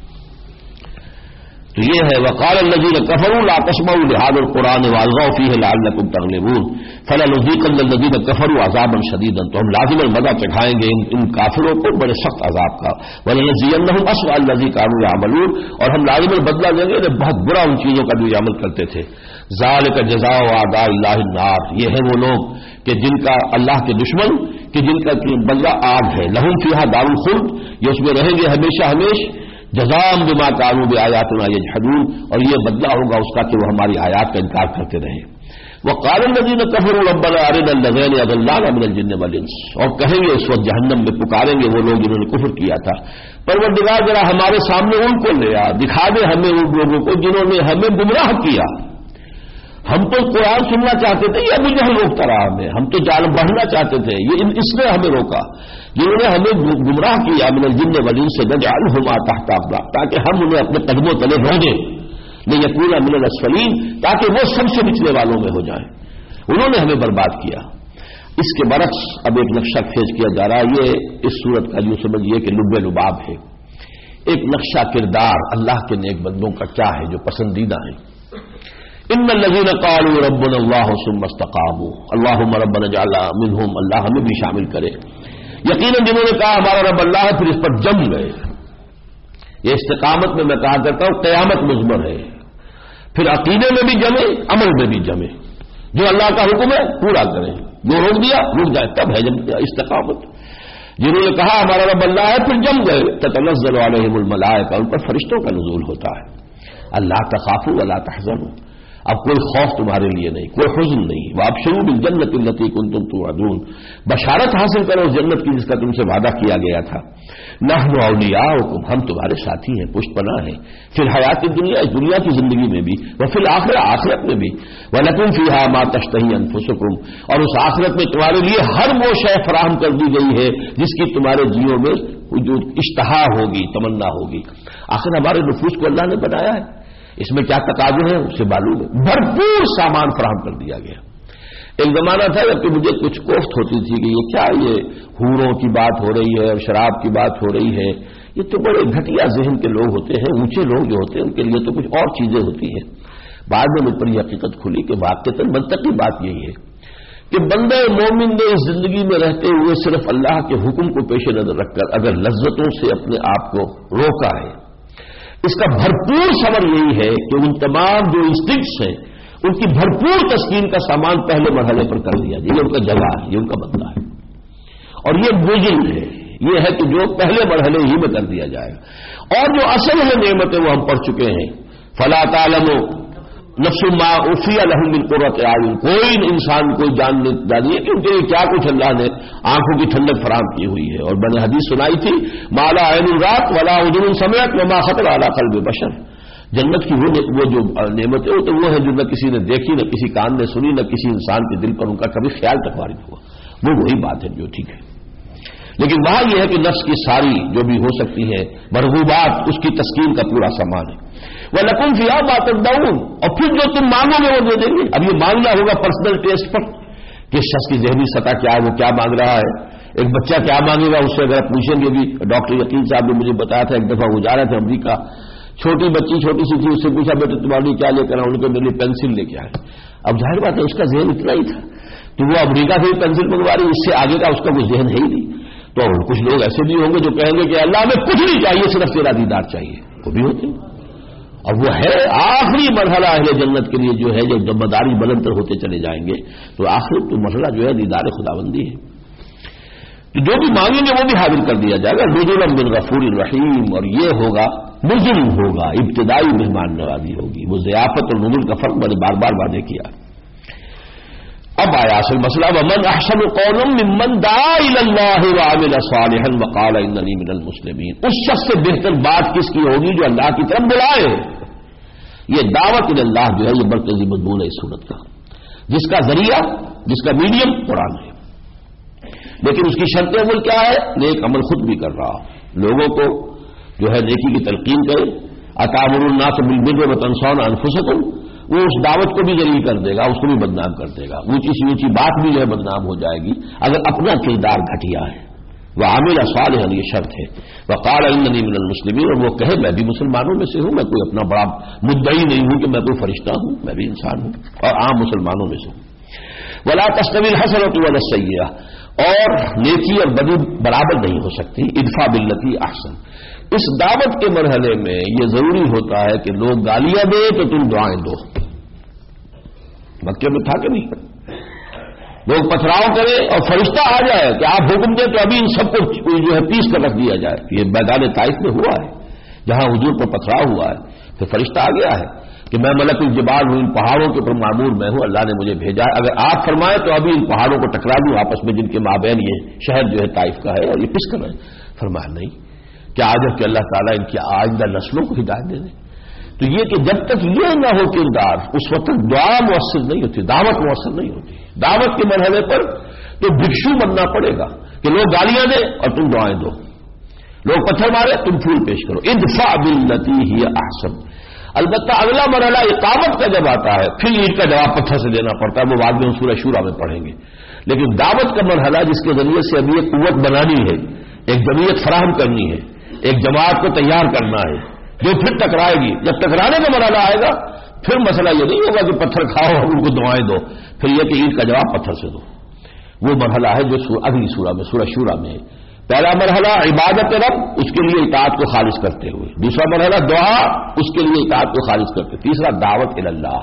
تو یہ ہے وقال الذین کفروا لا تسمعوا لهذا القرآن والغوا فیہ لعلکم تغلبون فلنذیقن الذین کفروا عذابا شدیدا، تو ہم لازماً مزہ چکھائیں گے ان کافروں کو بڑے سخت عذاب کا. ولنجزینہم اسوأ الذی کانوا یعملون، اور ہم لازماً بدلہ دیں گے بہت برا ان چیزوں کا جو یہ عمل کرتے تھے. ذالک جزاء اعداء اللہ النار، یہ ہے وہ لوگ کہ جن کا اللہ کے دشمن کہ جن کا بدلہ آگ ہے. لہم فیہا دار الخلد، یہ اس میں رہیں گے ہمیشہ ہمیش. جزاء بما كانوا بآیاتنا یجحدون، اور یہ بدلہ ہوگا اس کا کہ وہ ہماری آیات کا انکار کرتے رہے. وقال الذين كفروا ربنا أرنا الذين أضلانا من الجن والإنس، اور کہیں گے اس وقت جہنم میں پکاریں گے وہ لوگ جنہوں نے کفر کیا تھا، پروردگار ذرا ہمارے سامنے ان کو لے آ، دکھا دے ہمیں ان لوگوں کو جنہوں نے ہمیں گمراہ کیا۔ ہم تو قرآن سننا چاہتے تھے، یہ ابو جہل روکتا رہا ہمیں، ہم تو جال بڑھنا چاہتے تھے، یہ اس نے ہمیں روکا، جنہوں نے ہمیں گمراہ کیا من الجن والانس نجعلهما تحت اقدام، تاکہ ہم انہیں اپنے قدموں تلے رو دیں، لیکون من الاسفلین، تاکہ وہ سب سے نچلے والوں میں ہو جائیں۔ انہوں نے ہمیں برباد کیا۔ اس کے برعکس اب ایک نقشہ کھینچ کیا جا رہا ہے، یہ اس صورت کا یوں سمجھیے کہ لب لباب ہے، ایک نقشہ کردار اللہ کے نیک بندوں کا کیا ہے جو پسندیدہ ہے۔ ان الذين قالوا ربنا الله ثم استقاموا اللهم ربنا اجعلنا منهم، اللہ ہمیں بھی شامل کرے۔ یقیناً جنہوں نے کہا ہمارا رب اللہ ہے پھر اس پر جم گئے، یہ استقامت میں کہا کرتا ہوں قیامت مضمر ہے، پھر عقیدے میں بھی جمے، عمل میں بھی جمے، جو اللہ کا حکم ہے پورا کریں، جو روک دیا رک جائے، تب ہے جم استقامت۔ جنہوں نے کہا ہمارا رب اللہ ہے پھر جم گئے، تتنزل علیہم الملائکہ، ان پر فرشتوں کا نزول ہوتا ہے، اللہ تخافوا ولا تحزنوا، اب کوئی خوف تمہارے لیے نہیں، کوئی حزن نہیں، وابشروا بالجنۃ التي كنتم توعدون، بشارت حاصل کرو اس جنت کی جس کا تم سے وعدہ کیا گیا تھا۔ نحن اولیاؤکم، ہم تمہارے ساتھی ہیں، پشت پناہ ہیں، فی الحیات الدنیا، اس دنیا کی زندگی میں بھی، وفی الآخرہ، آخرت میں بھی، ولکم فیہا ما تشتہی انفسکم، اور اس آخرت میں تمہارے لیے ہر وہ شے فراہم کر دی گئی ہے جس کی تمہارے جیوں میں جو اشتہا ہوگی، تمنا ہوگی۔ آخر ہمارے نفوس کو اللہ نے بنایا ہے، اس میں کیا تقاضے ہیں اس سے معلوم ہے، بھرپور سامان فراہم کر دیا گیا۔ ایک زمانہ تھا جب کہ مجھے کچھ کوفت ہوتی تھی کہ یہ کیا، یہ حوروں کی بات ہو رہی ہے اور شراب کی بات ہو رہی ہے، یہ تو بڑے گھٹیا ذہن کے لوگ ہوتے ہیں، اونچے لوگ جو ہوتے ہیں ان کے لیے تو کچھ اور چیزیں ہوتی ہیں۔ بعد میں مجھ پر یہ حقیقت کھلی کہ واقعتاً منطقی بات یہی ہے کہ بندہ مومن نے اس زندگی میں رہتے ہوئے صرف اللہ کے حکم کو پیش نظر رکھ کر اگر لذتوں سے اپنے آپ کو روکا ہے، اس کا بھرپور ثمر یہی ہے کہ ان تمام جو انسٹنکٹس ہیں ان کی بھرپور تسکین کا سامان پہلے مرحلے پر کر دیا جائے، یہ ان کا جگہ ہے، یہ ان کا بدلہ ہے، اور یہ بزرگ ہے، یہ ہے کہ جو پہلے مرحلے ہی میں کر دیا جائے گا۔ اور جو اصل ہے نعمتیں وہ ہم پڑھ چکے ہیں، فلا تعلم نفس ما اخفی لهم من قرۃ اعین، کوئی انسان کوئی جان نہیں جانی ہے کہ ان کے لیے کیا کچھ اللہ نے آنکھوں کی ٹھنڈک فراہم کی ہوئی ہے۔ اور میں نے حدیث سنائی تھی، ما لا عین رات ولا اذن سمعت وما خطر علی قلب بشر، جنت کی وہ جو نعمتیں تو وہ ہیں جو نہ کسی نے دیکھی، نہ کسی کان نے سنی، نہ کسی انسان کے دل پر ان کا کبھی خیال تک وارد ہوا، وہ وہی بات ہے جو ٹھیک ہے۔ لیکن وہاں یہ ہے کہ نفس کی ساری جو بھی ہو سکتی ہے مرغوبات، اس کی تسکین کا پورا سامان ہے۔ وَلَكُمْ فِيهَا مَا تَدَّعُونَ، اور پھر جو تم مانگو گے وہ دے دیں گے۔ اب یہ مانگنا ہوگا پرسنل ٹیسٹ پر کہ شخص کی ذہنی سطح کیا ہے، وہ کیا مانگ رہا ہے۔ ایک بچہ کیا مانگے گا اس سے اگر پوچھیں گے بھی، ڈاکٹر یقین صاحب نے مجھے بتایا تھا، ایک دفعہ وہ جا رہے تھے امریکہ، چھوٹی بچی چھوٹی سی تھی، اس سے پوچھا بیٹے تمہارے لیے کیا لے کر آؤں، ان کو میرے لیے پینسل لے کے آئے۔ اب ظاہر بات ہے اس کا ذہن اتنا ہی تھا، تو وہ امریکہ سے پینسل منگوا رہی، اس سے آگے کا اس کا کوئی ذہن ہے ہی نہیں۔ تو کچھ لوگ ایسے بھی ہوں گے جو کہیں گے کہ اللہ ہمیں کچھ نہیں چاہیے، صرف تیرا دیدار چاہیے، وہ بھی ہوتے ہیں۔ اور وہ ہے آخری مرحلہ اہل جنت کے لیے جو ہے، جب مدارج بلند ہوتے چلے جائیں گے تو آخری تو مرحلہ جو ہے دیدار خداوندی ہے۔ تو جو بھی مانگیں گے وہ بھی حاضر کر دیا جائے گا، نزلا من غفور الرحیم، اور یہ ہوگا نزل ہوگا، ابتدائی مہمان نوازی ہوگی۔ وہ ضیافت اور نزل کا فرق میں نے بار بار واضح کیا۔ اب آیا اصل مسئلہ، ومن احسن قولا ممن دعا الی اللہ وعمل صالحا وقال اننی من المسلمین، اس شخص سے بہتر بات کس کی ہوگی جو اللہ کی طرف بلائے۔ یہ دعوت الی اللہ جو ہے یہ مرکزی مضمون ہے اس صورت کا، جس کا ذریعہ، جس کا میڈیم قرآن ہے، لیکن اس کی شرط عمل کیا ہے؟ نیک عمل خود بھی کر رہا ہو، لوگوں کو جو ہے نیکی کی تلقین کرے، اتامرون الناس بالبر وتنسون انفسکم، وہ اس دعوت کو بھی ذلیل کر دے گا، اس کو بھی بدنام کر دے گا، اونچی سی اونچی بات بھی جو ہے بدنام ہو جائے گی اگر اپنا کردار گھٹیا ہے۔ وعمل صالحا، یہ شرط ہے۔ وقال اننی من المسلمین، اور وہ کہے میں بھی مسلمانوں میں سے ہوں، میں کوئی اپنا بڑا مدعی نہیں ہوں کہ میں کوئی فرشتہ ہوں، میں بھی انسان ہوں اور عام مسلمانوں میں سے ہوں۔ ولا تستوی الحسنۃ ولا السیئۃ، اور نیکی اور بدی برابر نہیں ہو سکتی، ادفع باللتی احسن۔ اس دعوت کے مرحلے میں یہ ضروری ہوتا ہے کہ لوگ گالیاں دیں تو تم دعائیں دو۔ مکے میں تھا کہ نہیں؟ لوگ پتھراؤ کریں اور فرشتہ آ جائے کہ آپ حکم دیں تو ابھی ان سب کو جو ہے پیس کر رکھ دیا جائے۔ یہ میدان طائف میں ہوا ہے جہاں حضور پر پتھراؤ ہوا ہے، پھر فرشتہ آ گیا ہے، کہ میں ملک الجبال ہوں، ان پہاڑوں کے اوپر معمور میں ہوں، اللہ نے مجھے بھیجا ہے، اگر آپ فرمائیں تو ابھی ان پہاڑوں کو ٹکرا دوں آپس میں جن کے مابین یہ شہر جو ہے طائف کا ہے اور یہ پس کر رہے ہیں. فرمایا نہیں، کیا عجب کہ اللہ تعالیٰ ان کی آئندہ نسلوں کو ہدایت دے دیں. تو یہ کہ جب تک یہ نہ ہو کردار، اس وقت تک دعا مؤثر نہیں ہوتی، دعوت مؤثر نہیں ہوتی. دعوت کے مرحلے پر تو بھکشو بننا پڑے گا کہ لوگ گالیاں دیں اور تم دعائیں دو، لوگ پتھر مارے تم پھول پیش کرو. ادفع باللتی ہی احسن. البتہ اگلا مرحلہ اقامت کا جب آتا ہے پھر اینٹ کا جواب پتھر سے دینا پڑتا ہے، وہ بعد میں سورہ شورى میں پڑھیں گے. لیکن دعوت کا مرحلہ جس کے ذریعے سے ابھی ایک قوت بنانی ہے، ایک جمعیت فراہم کرنی ہے، ایک جماعت کو تیار کرنا ہے جو پھر ٹکرائے گی. جب ٹکرانے کا مرحلہ آئے گا پھر مسئلہ یہ نہیں ہوگا کہ پتھر کھاؤ اور ان کو دعائیں دو، پھر یہ کہ اینٹ کا جواب پتھر سے دو. وہ مرحلہ ہے جو اگلی سورہ میں سورہ شورى میں ہے. پہلا مرحلہ عبادت رب، اس کے لیے اطاعت کو خالص کرتے ہوئے. دوسرا مرحلہ دعا، اس کے لیے اطاعت کو خالص کرتے. تیسرا دعوت الی اللہ.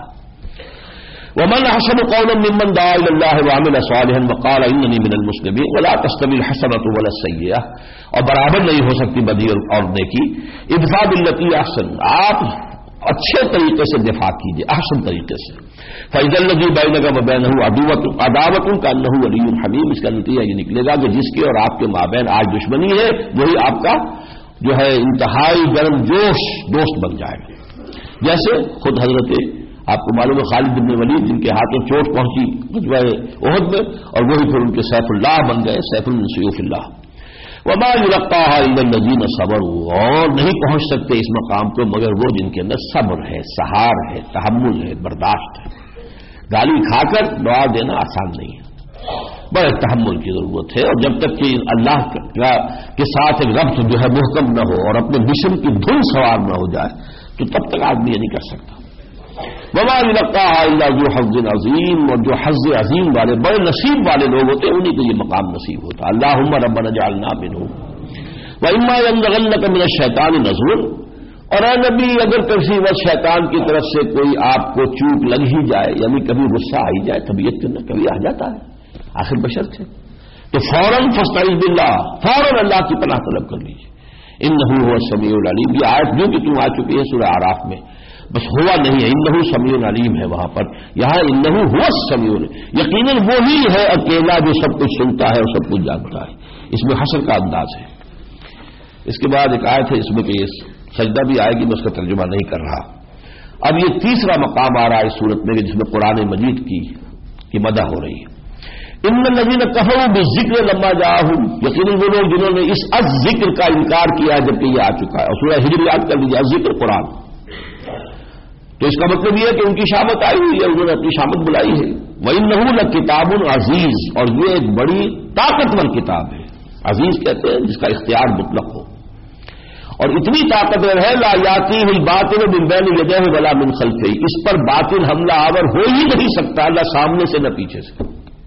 ومن احسن قولا ممن دعا الی اللہ وعمل صالحا وقال اننی من المسلمین ولا تستوی الحسنۃ ولا السیئۃ. اور برابر نہیں ہو سکتی بدی اور نیکی. ادفع باللتی احسن، آپ اچھے طریقے سے دفاع کیجیے، احسن طریقے سے. فإذا الذی بینک وبینہ عداوۃ کأنہ ولی حمیم. اس کا نتیجہ یہ نکلے گا کہ جس کے اور آپ کے مابین آج دشمنی ہے وہی آپ کا جو ہے انتہائی گرم جوش دوست بن جائے گا. جیسے خود حضرت آپ کو معلوم ہے خالد بن ولید جن کے ہاتھوں چوٹ پہنچی غزوہ احد میں، اور وہی پھر ان کے سیف اللہ بن گئے، سیف من سیوف اللہ. وما یلقاها الا الذین صبروا. اور نہیں پہنچ سکتے اس مقام کو مگر وہ جن کے اندر صبر ہے، سہار ہے، تحمل ہے، برداشت ہے. گالی کھا کر دعا دینا آسان نہیں ہے، بڑے تحمل کی ضرورت ہے. اور جب تک کہ اللہ کے ساتھ ایک ربط جو ہے محکم نہ ہو اور اپنے مشن کی دھن سوار نہ ہو جائے تو تب تک آدمی یہ نہیں کر سکتا. وما یلقاها الا ذو حظ عظیم. اور جو حظ عظیم والے بڑے نصیب والے لوگ ہوتے ہیں انہیں کو یہ مقام نصیب ہوتا. اللہم ربنا اجعلنا منهم واما ينزغنك من الشیطان نزغ. اور اے نبی اگر کسی وقت شیطان کی طرف سے کوئی آپ کو چوک لگ ہی جائے، یعنی کبھی غصہ آ ہی جائے، طبیعت کے اندر کبھی آ جاتا ہے، آخر بشر تھے، تو فوراً فاستعذ باللہ، فوراً اللہ کی پناہ طلب کر لیجیے. انہ هو السمیع العلیم. یہ آیت جو کہ تم آ چکی ہے سورہ اعراف میں، بس ہوا نہیں ہے، انہ سمیع علیم ہے وہاں پر، یہاں انہ هو السمیع. یقیناً وہی ہے اکیلا جو سب کچھ سنتا ہے اور سب کچھ جانتا ہے. اس میں حشر کا انداز ہے. اس کے بعد ایک آیت ہے اس میں کہ یہ سجدہ بھی آئے گی، میں اس کا ترجمہ نہیں کر رہا. اب یہ تیسرا مقام آ رہا ہے اس صورت میں جس میں قرآن مجید کی مدح ہو رہی ہے. ان الذین کفروا بالذکر لما جاءہم. یقیناً وہ لوگ جنہوں نے اس ذکر کا انکار کیا جبکہ یہ آ چکا ہے. اور سورہ ہجر یاد کر لیجیے، ذکر قرآن. تو اس کا مطلب یہ ہے کہ ان کی شامت آئی ہوئی ہے، انہوں نے اپنی شامت بلائی ہے. وَإِنَّهُ لَكِتَابٌ عزیز. اور یہ ایک بڑی طاقتور کتاب ہے. عزیز کہتے ہیں جس کا اختیار مطلق ہو، اور اتنی طاقتور ہے لا یاتیہ الباطل من بین یدیہ ولا من خلفہ. اس پر باطل حملہ آور ہو ہی نہیں سکتا، نہ سامنے سے نہ پیچھے سے.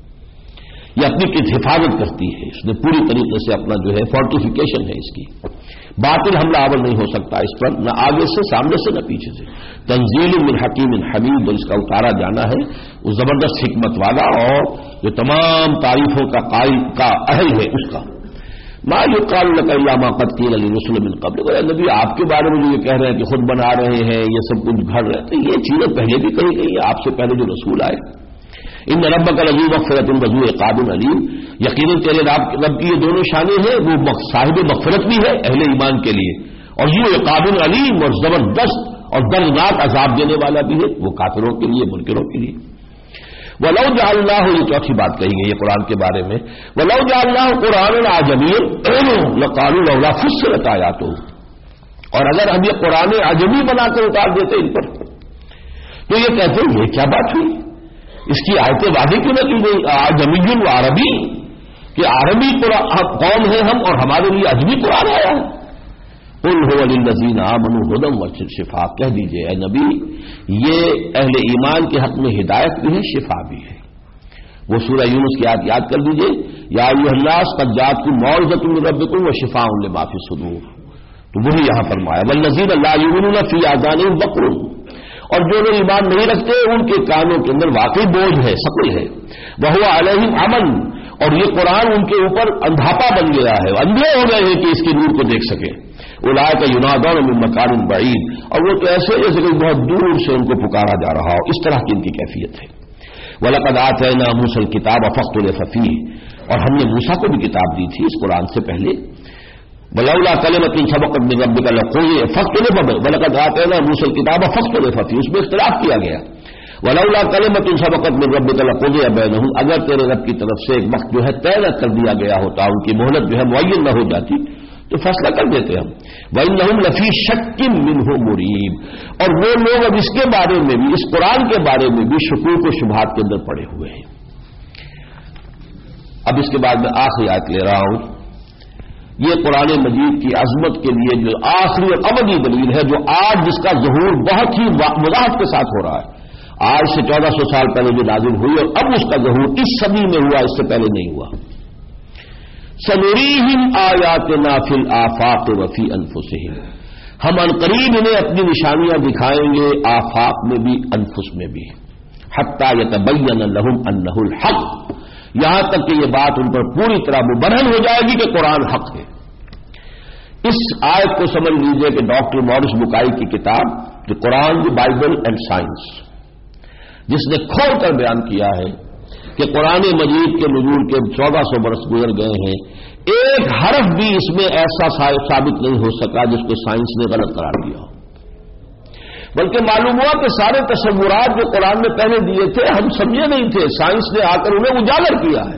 یہ اپنی حفاظت کرتی ہے، اس نے پوری طریقے سے اپنا جو ہے فورٹیفیکیشن ہے اس کی. باطل حملہ آور نہیں ہو سکتا اس پر، نہ آگے سے، سامنے سے، نہ پیچھے سے. تنزیل من حکیم حمید. اور اس کا اتارا جانا ہے اس زبردست حکمت والا اور جو تمام تعریفوں کا قائل کا اہل ہے اس کا. ما یقال لک الا ما قد قیل للرسل من قبل. اے نبی آپ کے بارے میں جو یہ کہہ رہے ہیں کہ خود بنا رہے ہیں، یہ سب کچھ گھڑ رہے ہیں، تو یہ چیزیں پہلے بھی کہی گئی ہیں آپ سے پہلے جو رسول آئے. ان ربک لذو مغفرۃ وذو عقاب علیم. یقیناً تیرے رب کی یہ دونوں شانیں ہیں، وہ صاحب مغفرت بھی ہے اہل ایمان کے لیے، اور ذو عقاب علیم، اور زبردست اور دردناک عذاب دینے والا بھی ہے وہ کافروں کے لیے، منکروں کے لیے. وَلَوْ جَعَلْنَاهُ. یہ چوتھی بات کہی گئی ہے قرآن کے بارے میں. وَلَوْ جَعَلْنَاهُ قُرْآنًا عَجَمِيًّا لَقَالُوا لَوْلَا فُصِّلَتْ آيَاتُهُ. اور اگر ہم یہ قرآن عجمی بنا کر اتار دیتے ان پر تو یہ کہتے ہیں یہ کیا بات ہوئی، اس کی آیتیں واضح کیوں نہ کی گئی. عجمی و عربی، کہ عربی قوم ہے ہم اور ہمارے لیے عجمی قرآن آیا ہے. قل هو للذین آمنوا ھدی وشفاء. کہہ دیجئے اے نبی یہ اہل ایمان کے حق میں ہدایت بھی ہے، شفا بھی ہے. وہ سورہ یونس کی آیت یاد کر لیجئے، یا ایھا الناس قد جاءتکم موعظۃ من ربکم وشفاء لما فی الصدور. تو وہی یہاں فرمایا والذین لا یؤمنون فی آذانہم وقر. اور جو لوگ ایمان نہیں رکھتے ان کے کانوں کے اندر واقعی بوجھ ہے، ثقل ہے. وہو علیہم عمل. اور یہ قرآن ان کے اوپر اندھاپا بن گیا ہے، اندھے ہو گئے ہیں کہ اس کے نور کو دیکھ سکے. اولئک ینادون من مکان بعید، اور وہ تو ایسے جیسے کہ بہت دور سے ان کو پکارا جا رہا ہو، اس طرح کی ان کی کیفیت ہے. وَلَقَدْ آتَيْنَا مُوسَى الْكِتَابَ فَاخْتُلِفَ فِيهِ، اور ہم نے موسیٰ کو بھی کتاب دی تھی اس قرآن سے پہلے. وَلَوْلَا كَلِمَةٌ سَبَقَتْ مِن رَّبِّكَ لَقُضِيَ فَاخْتُلِفَ فِيهِ وَلَقَدْ آتَيْنَا مُوسَى الْكِتَابَ فَاخْتُلِفَ فِيهِ، اس میں اختلاف کیا گیا. وَلَوْلَا كَلِمَةٌ سَبَقَتْ مِن رَّبِّكَ لَقُضِيَ بَيْنَهُمْ، اگر تیرے رب کی طرف سے ایک وقت جو ہے طے کر دیا گیا ہوتا، ان کی مہلت جو ہے معین نہ ہو جاتی تو فیصلہ کر دیتے ہم. وَإِنَّهُمْ لَفِي شَكٍّ مِّنْهُ مُرِيبٍ، اور وہ لوگ اب اس کے بارے میں بھی، اس قرآن کے بارے میں بھی شکوک و شبہات کے اندر پڑے ہوئے ہیں. اب اس کے بعد میں آخری آیت لے رہا ہوں. یہ قرآن مجید کی عظمت کے لیے جو آخری اور ابدی دلیل ہے، جو آج جس کا ظہور بہت ہی وضاحت کے ساتھ ہو رہا ہے. آج سے 1400 سال پہلے جو نازل ہوئی اور اب اس کا ظہور اس صدی میں ہوا، اس سے پہلے نہیں ہوا. سنریہم آیاتنا فی الآفاق وفی انفسہم، ہم عنقریب انہیں اپنی نشانیاں دکھائیں گے آفاق میں بھی انفس میں بھی. حتی یتبین لہم انہ الحق، یہاں تک کہ یہ بات ان پر پوری طرح مبرہن ہو جائے گی کہ قرآن حق ہے. اس آیت کو سمجھ لیجئے کہ ڈاکٹر مورس بکائی کی کتاب جو Quran the Bible and science, جس نے کھول کر بیان کیا ہے کہ قرآن مجید کے نزول کے 1400 برس گزر گئے ہیں، ایک حرف بھی اس میں ایسا ثابت نہیں ہو سکا جس کو سائنس نے غلط قرار دیا ہو، بلکہ معلوم ہوا کہ سارے تصورات جو قرآن میں پہلے دیے تھے ہم سمجھے نہیں تھے، سائنس نے آ کر انہیں اجاگر کیا ہے.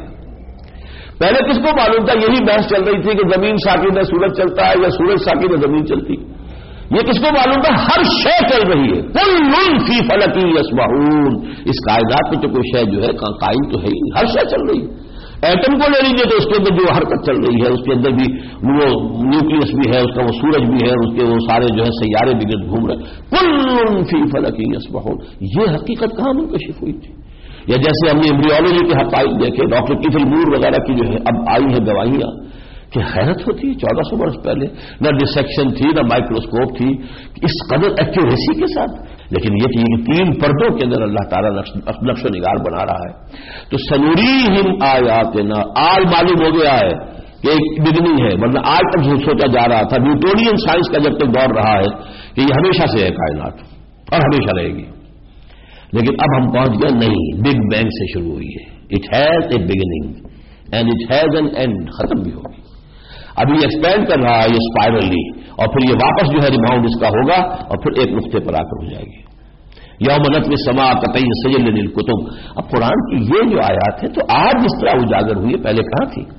پہلے کس کو معلوم تھا؟ یہی بحث چل رہی تھی کہ زمین ساکن ہے سورج چلتا ہے یا سورج ساکن ہے زمین چلتی. یہ کس کو معلوم تھا؟ ہر شے چل رہی ہے. کل فی فلک یسبحون، اس کائنات میں تو کوئی شے جو ہے قائم تو ہے ہی، ہر شے چل رہی ہے. ایٹم کو لے لیجیے تو اس کے اندر جو حرکت چل رہی ہے، اس کے اندر بھی وہ نیوکلس بھی ہے، اس کا وہ سورج بھی ہے، اس کے وہ سارے جو ہے سیارے بھی گرد گھوم رہے. کل فی فلک یسبحون، یہ حقیقت کہاں منکشف ہوئی تھی؟ یا جیسے ہم نے ایمبریولوجی کے حقائق دیکھے، ڈاکٹر کیفل مور وغیرہ کی جو ہے اب آئی ہیں گواہیاں، کہ حیرت ہوتی ہے 1400 برس پہلے نہ ڈسیکشن تھی نہ مائکروسکوپ تھی اس قدر ایکوریسی کے ساتھ. لیکن یہ کہ یہ 3 پردوں کے اندر اللہ تعالیٰ نقش و نگار بنا رہا ہے. تو سنوریہم آیاتنا، آج معلوم ہو گیا ہے کہ ایک بگننگ ہے، ورنہ آج تک سوچا جا رہا تھا نیوٹونین سائنس کا جب تک دور رہا ہے کہ یہ ہمیشہ سے ہے کائنات اور ہمیشہ رہے گی. لیکن اب ہم پہنچ گئے نہیں، بگ بینگ سے شروع ہوئی ہے. It has a beginning and it has an end, ختم بھی ہوگی. ابھی ایکسپینڈ کر رہا ہے یہ اسپائرلی، اور پھر یہ واپس جو ہے ریباؤنڈ اس کا ہوگا اور پھر ایک نقطے پر آ کر ہو جائے گی. یوم نطوی السماء کطی السجل للکتب. اب قرآن کی یہ جو آیات ہے تو آج جس طرح اجاگر ہوئی ہے، پہلے کہاں تھی؟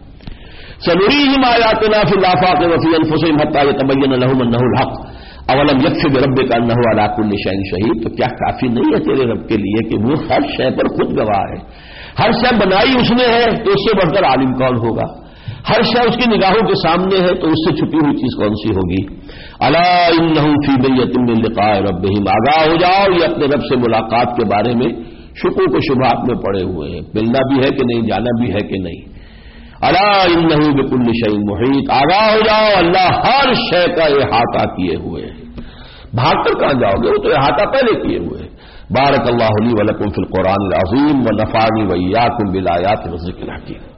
سنریہم آیاتنا فی الآفاق وفی انفسہم حتی یتبین لہم انہ الحق اولم یکفی بربک انہ علی کل شیء شہید. تو کیا کافی نہیں ہے تیرے رب کے لیے کہ وہ ہر شے پر خود گواہ ہے؟ ہر شے بنائی اس نے ہے تو اس سے بڑھ کر عالم کون ہوگا؟ ہر شے اس کی نگاہوں کے سامنے ہے تو اس سے چھپی ہوئی چیز کون سی ہوگی؟ الا انہم فی بیۃ من لقاء ربہم، آگاہ ہو جاؤ یہ اپنے رب سے ملاقات کے بارے میں شکوک و شبہات میں پڑے ہوئے ہیں. ملنا بھی ہے کہ نہیں، جانا بھی ہے کہ نہیں. الا انہ بکل شیء محیط، آگاہ ہو جاؤ اللہ ہر شے کا احاطہ کیے ہوئے ہے. بھاگ کر کہاں جاؤ گے، وہ تو احاطہ پہلے کیے ہوئے ہیں. بارک اللہ لی ولکم فی القرآن العظیم ونفعنی وإیاکم بالآیات والذکر الحکیم.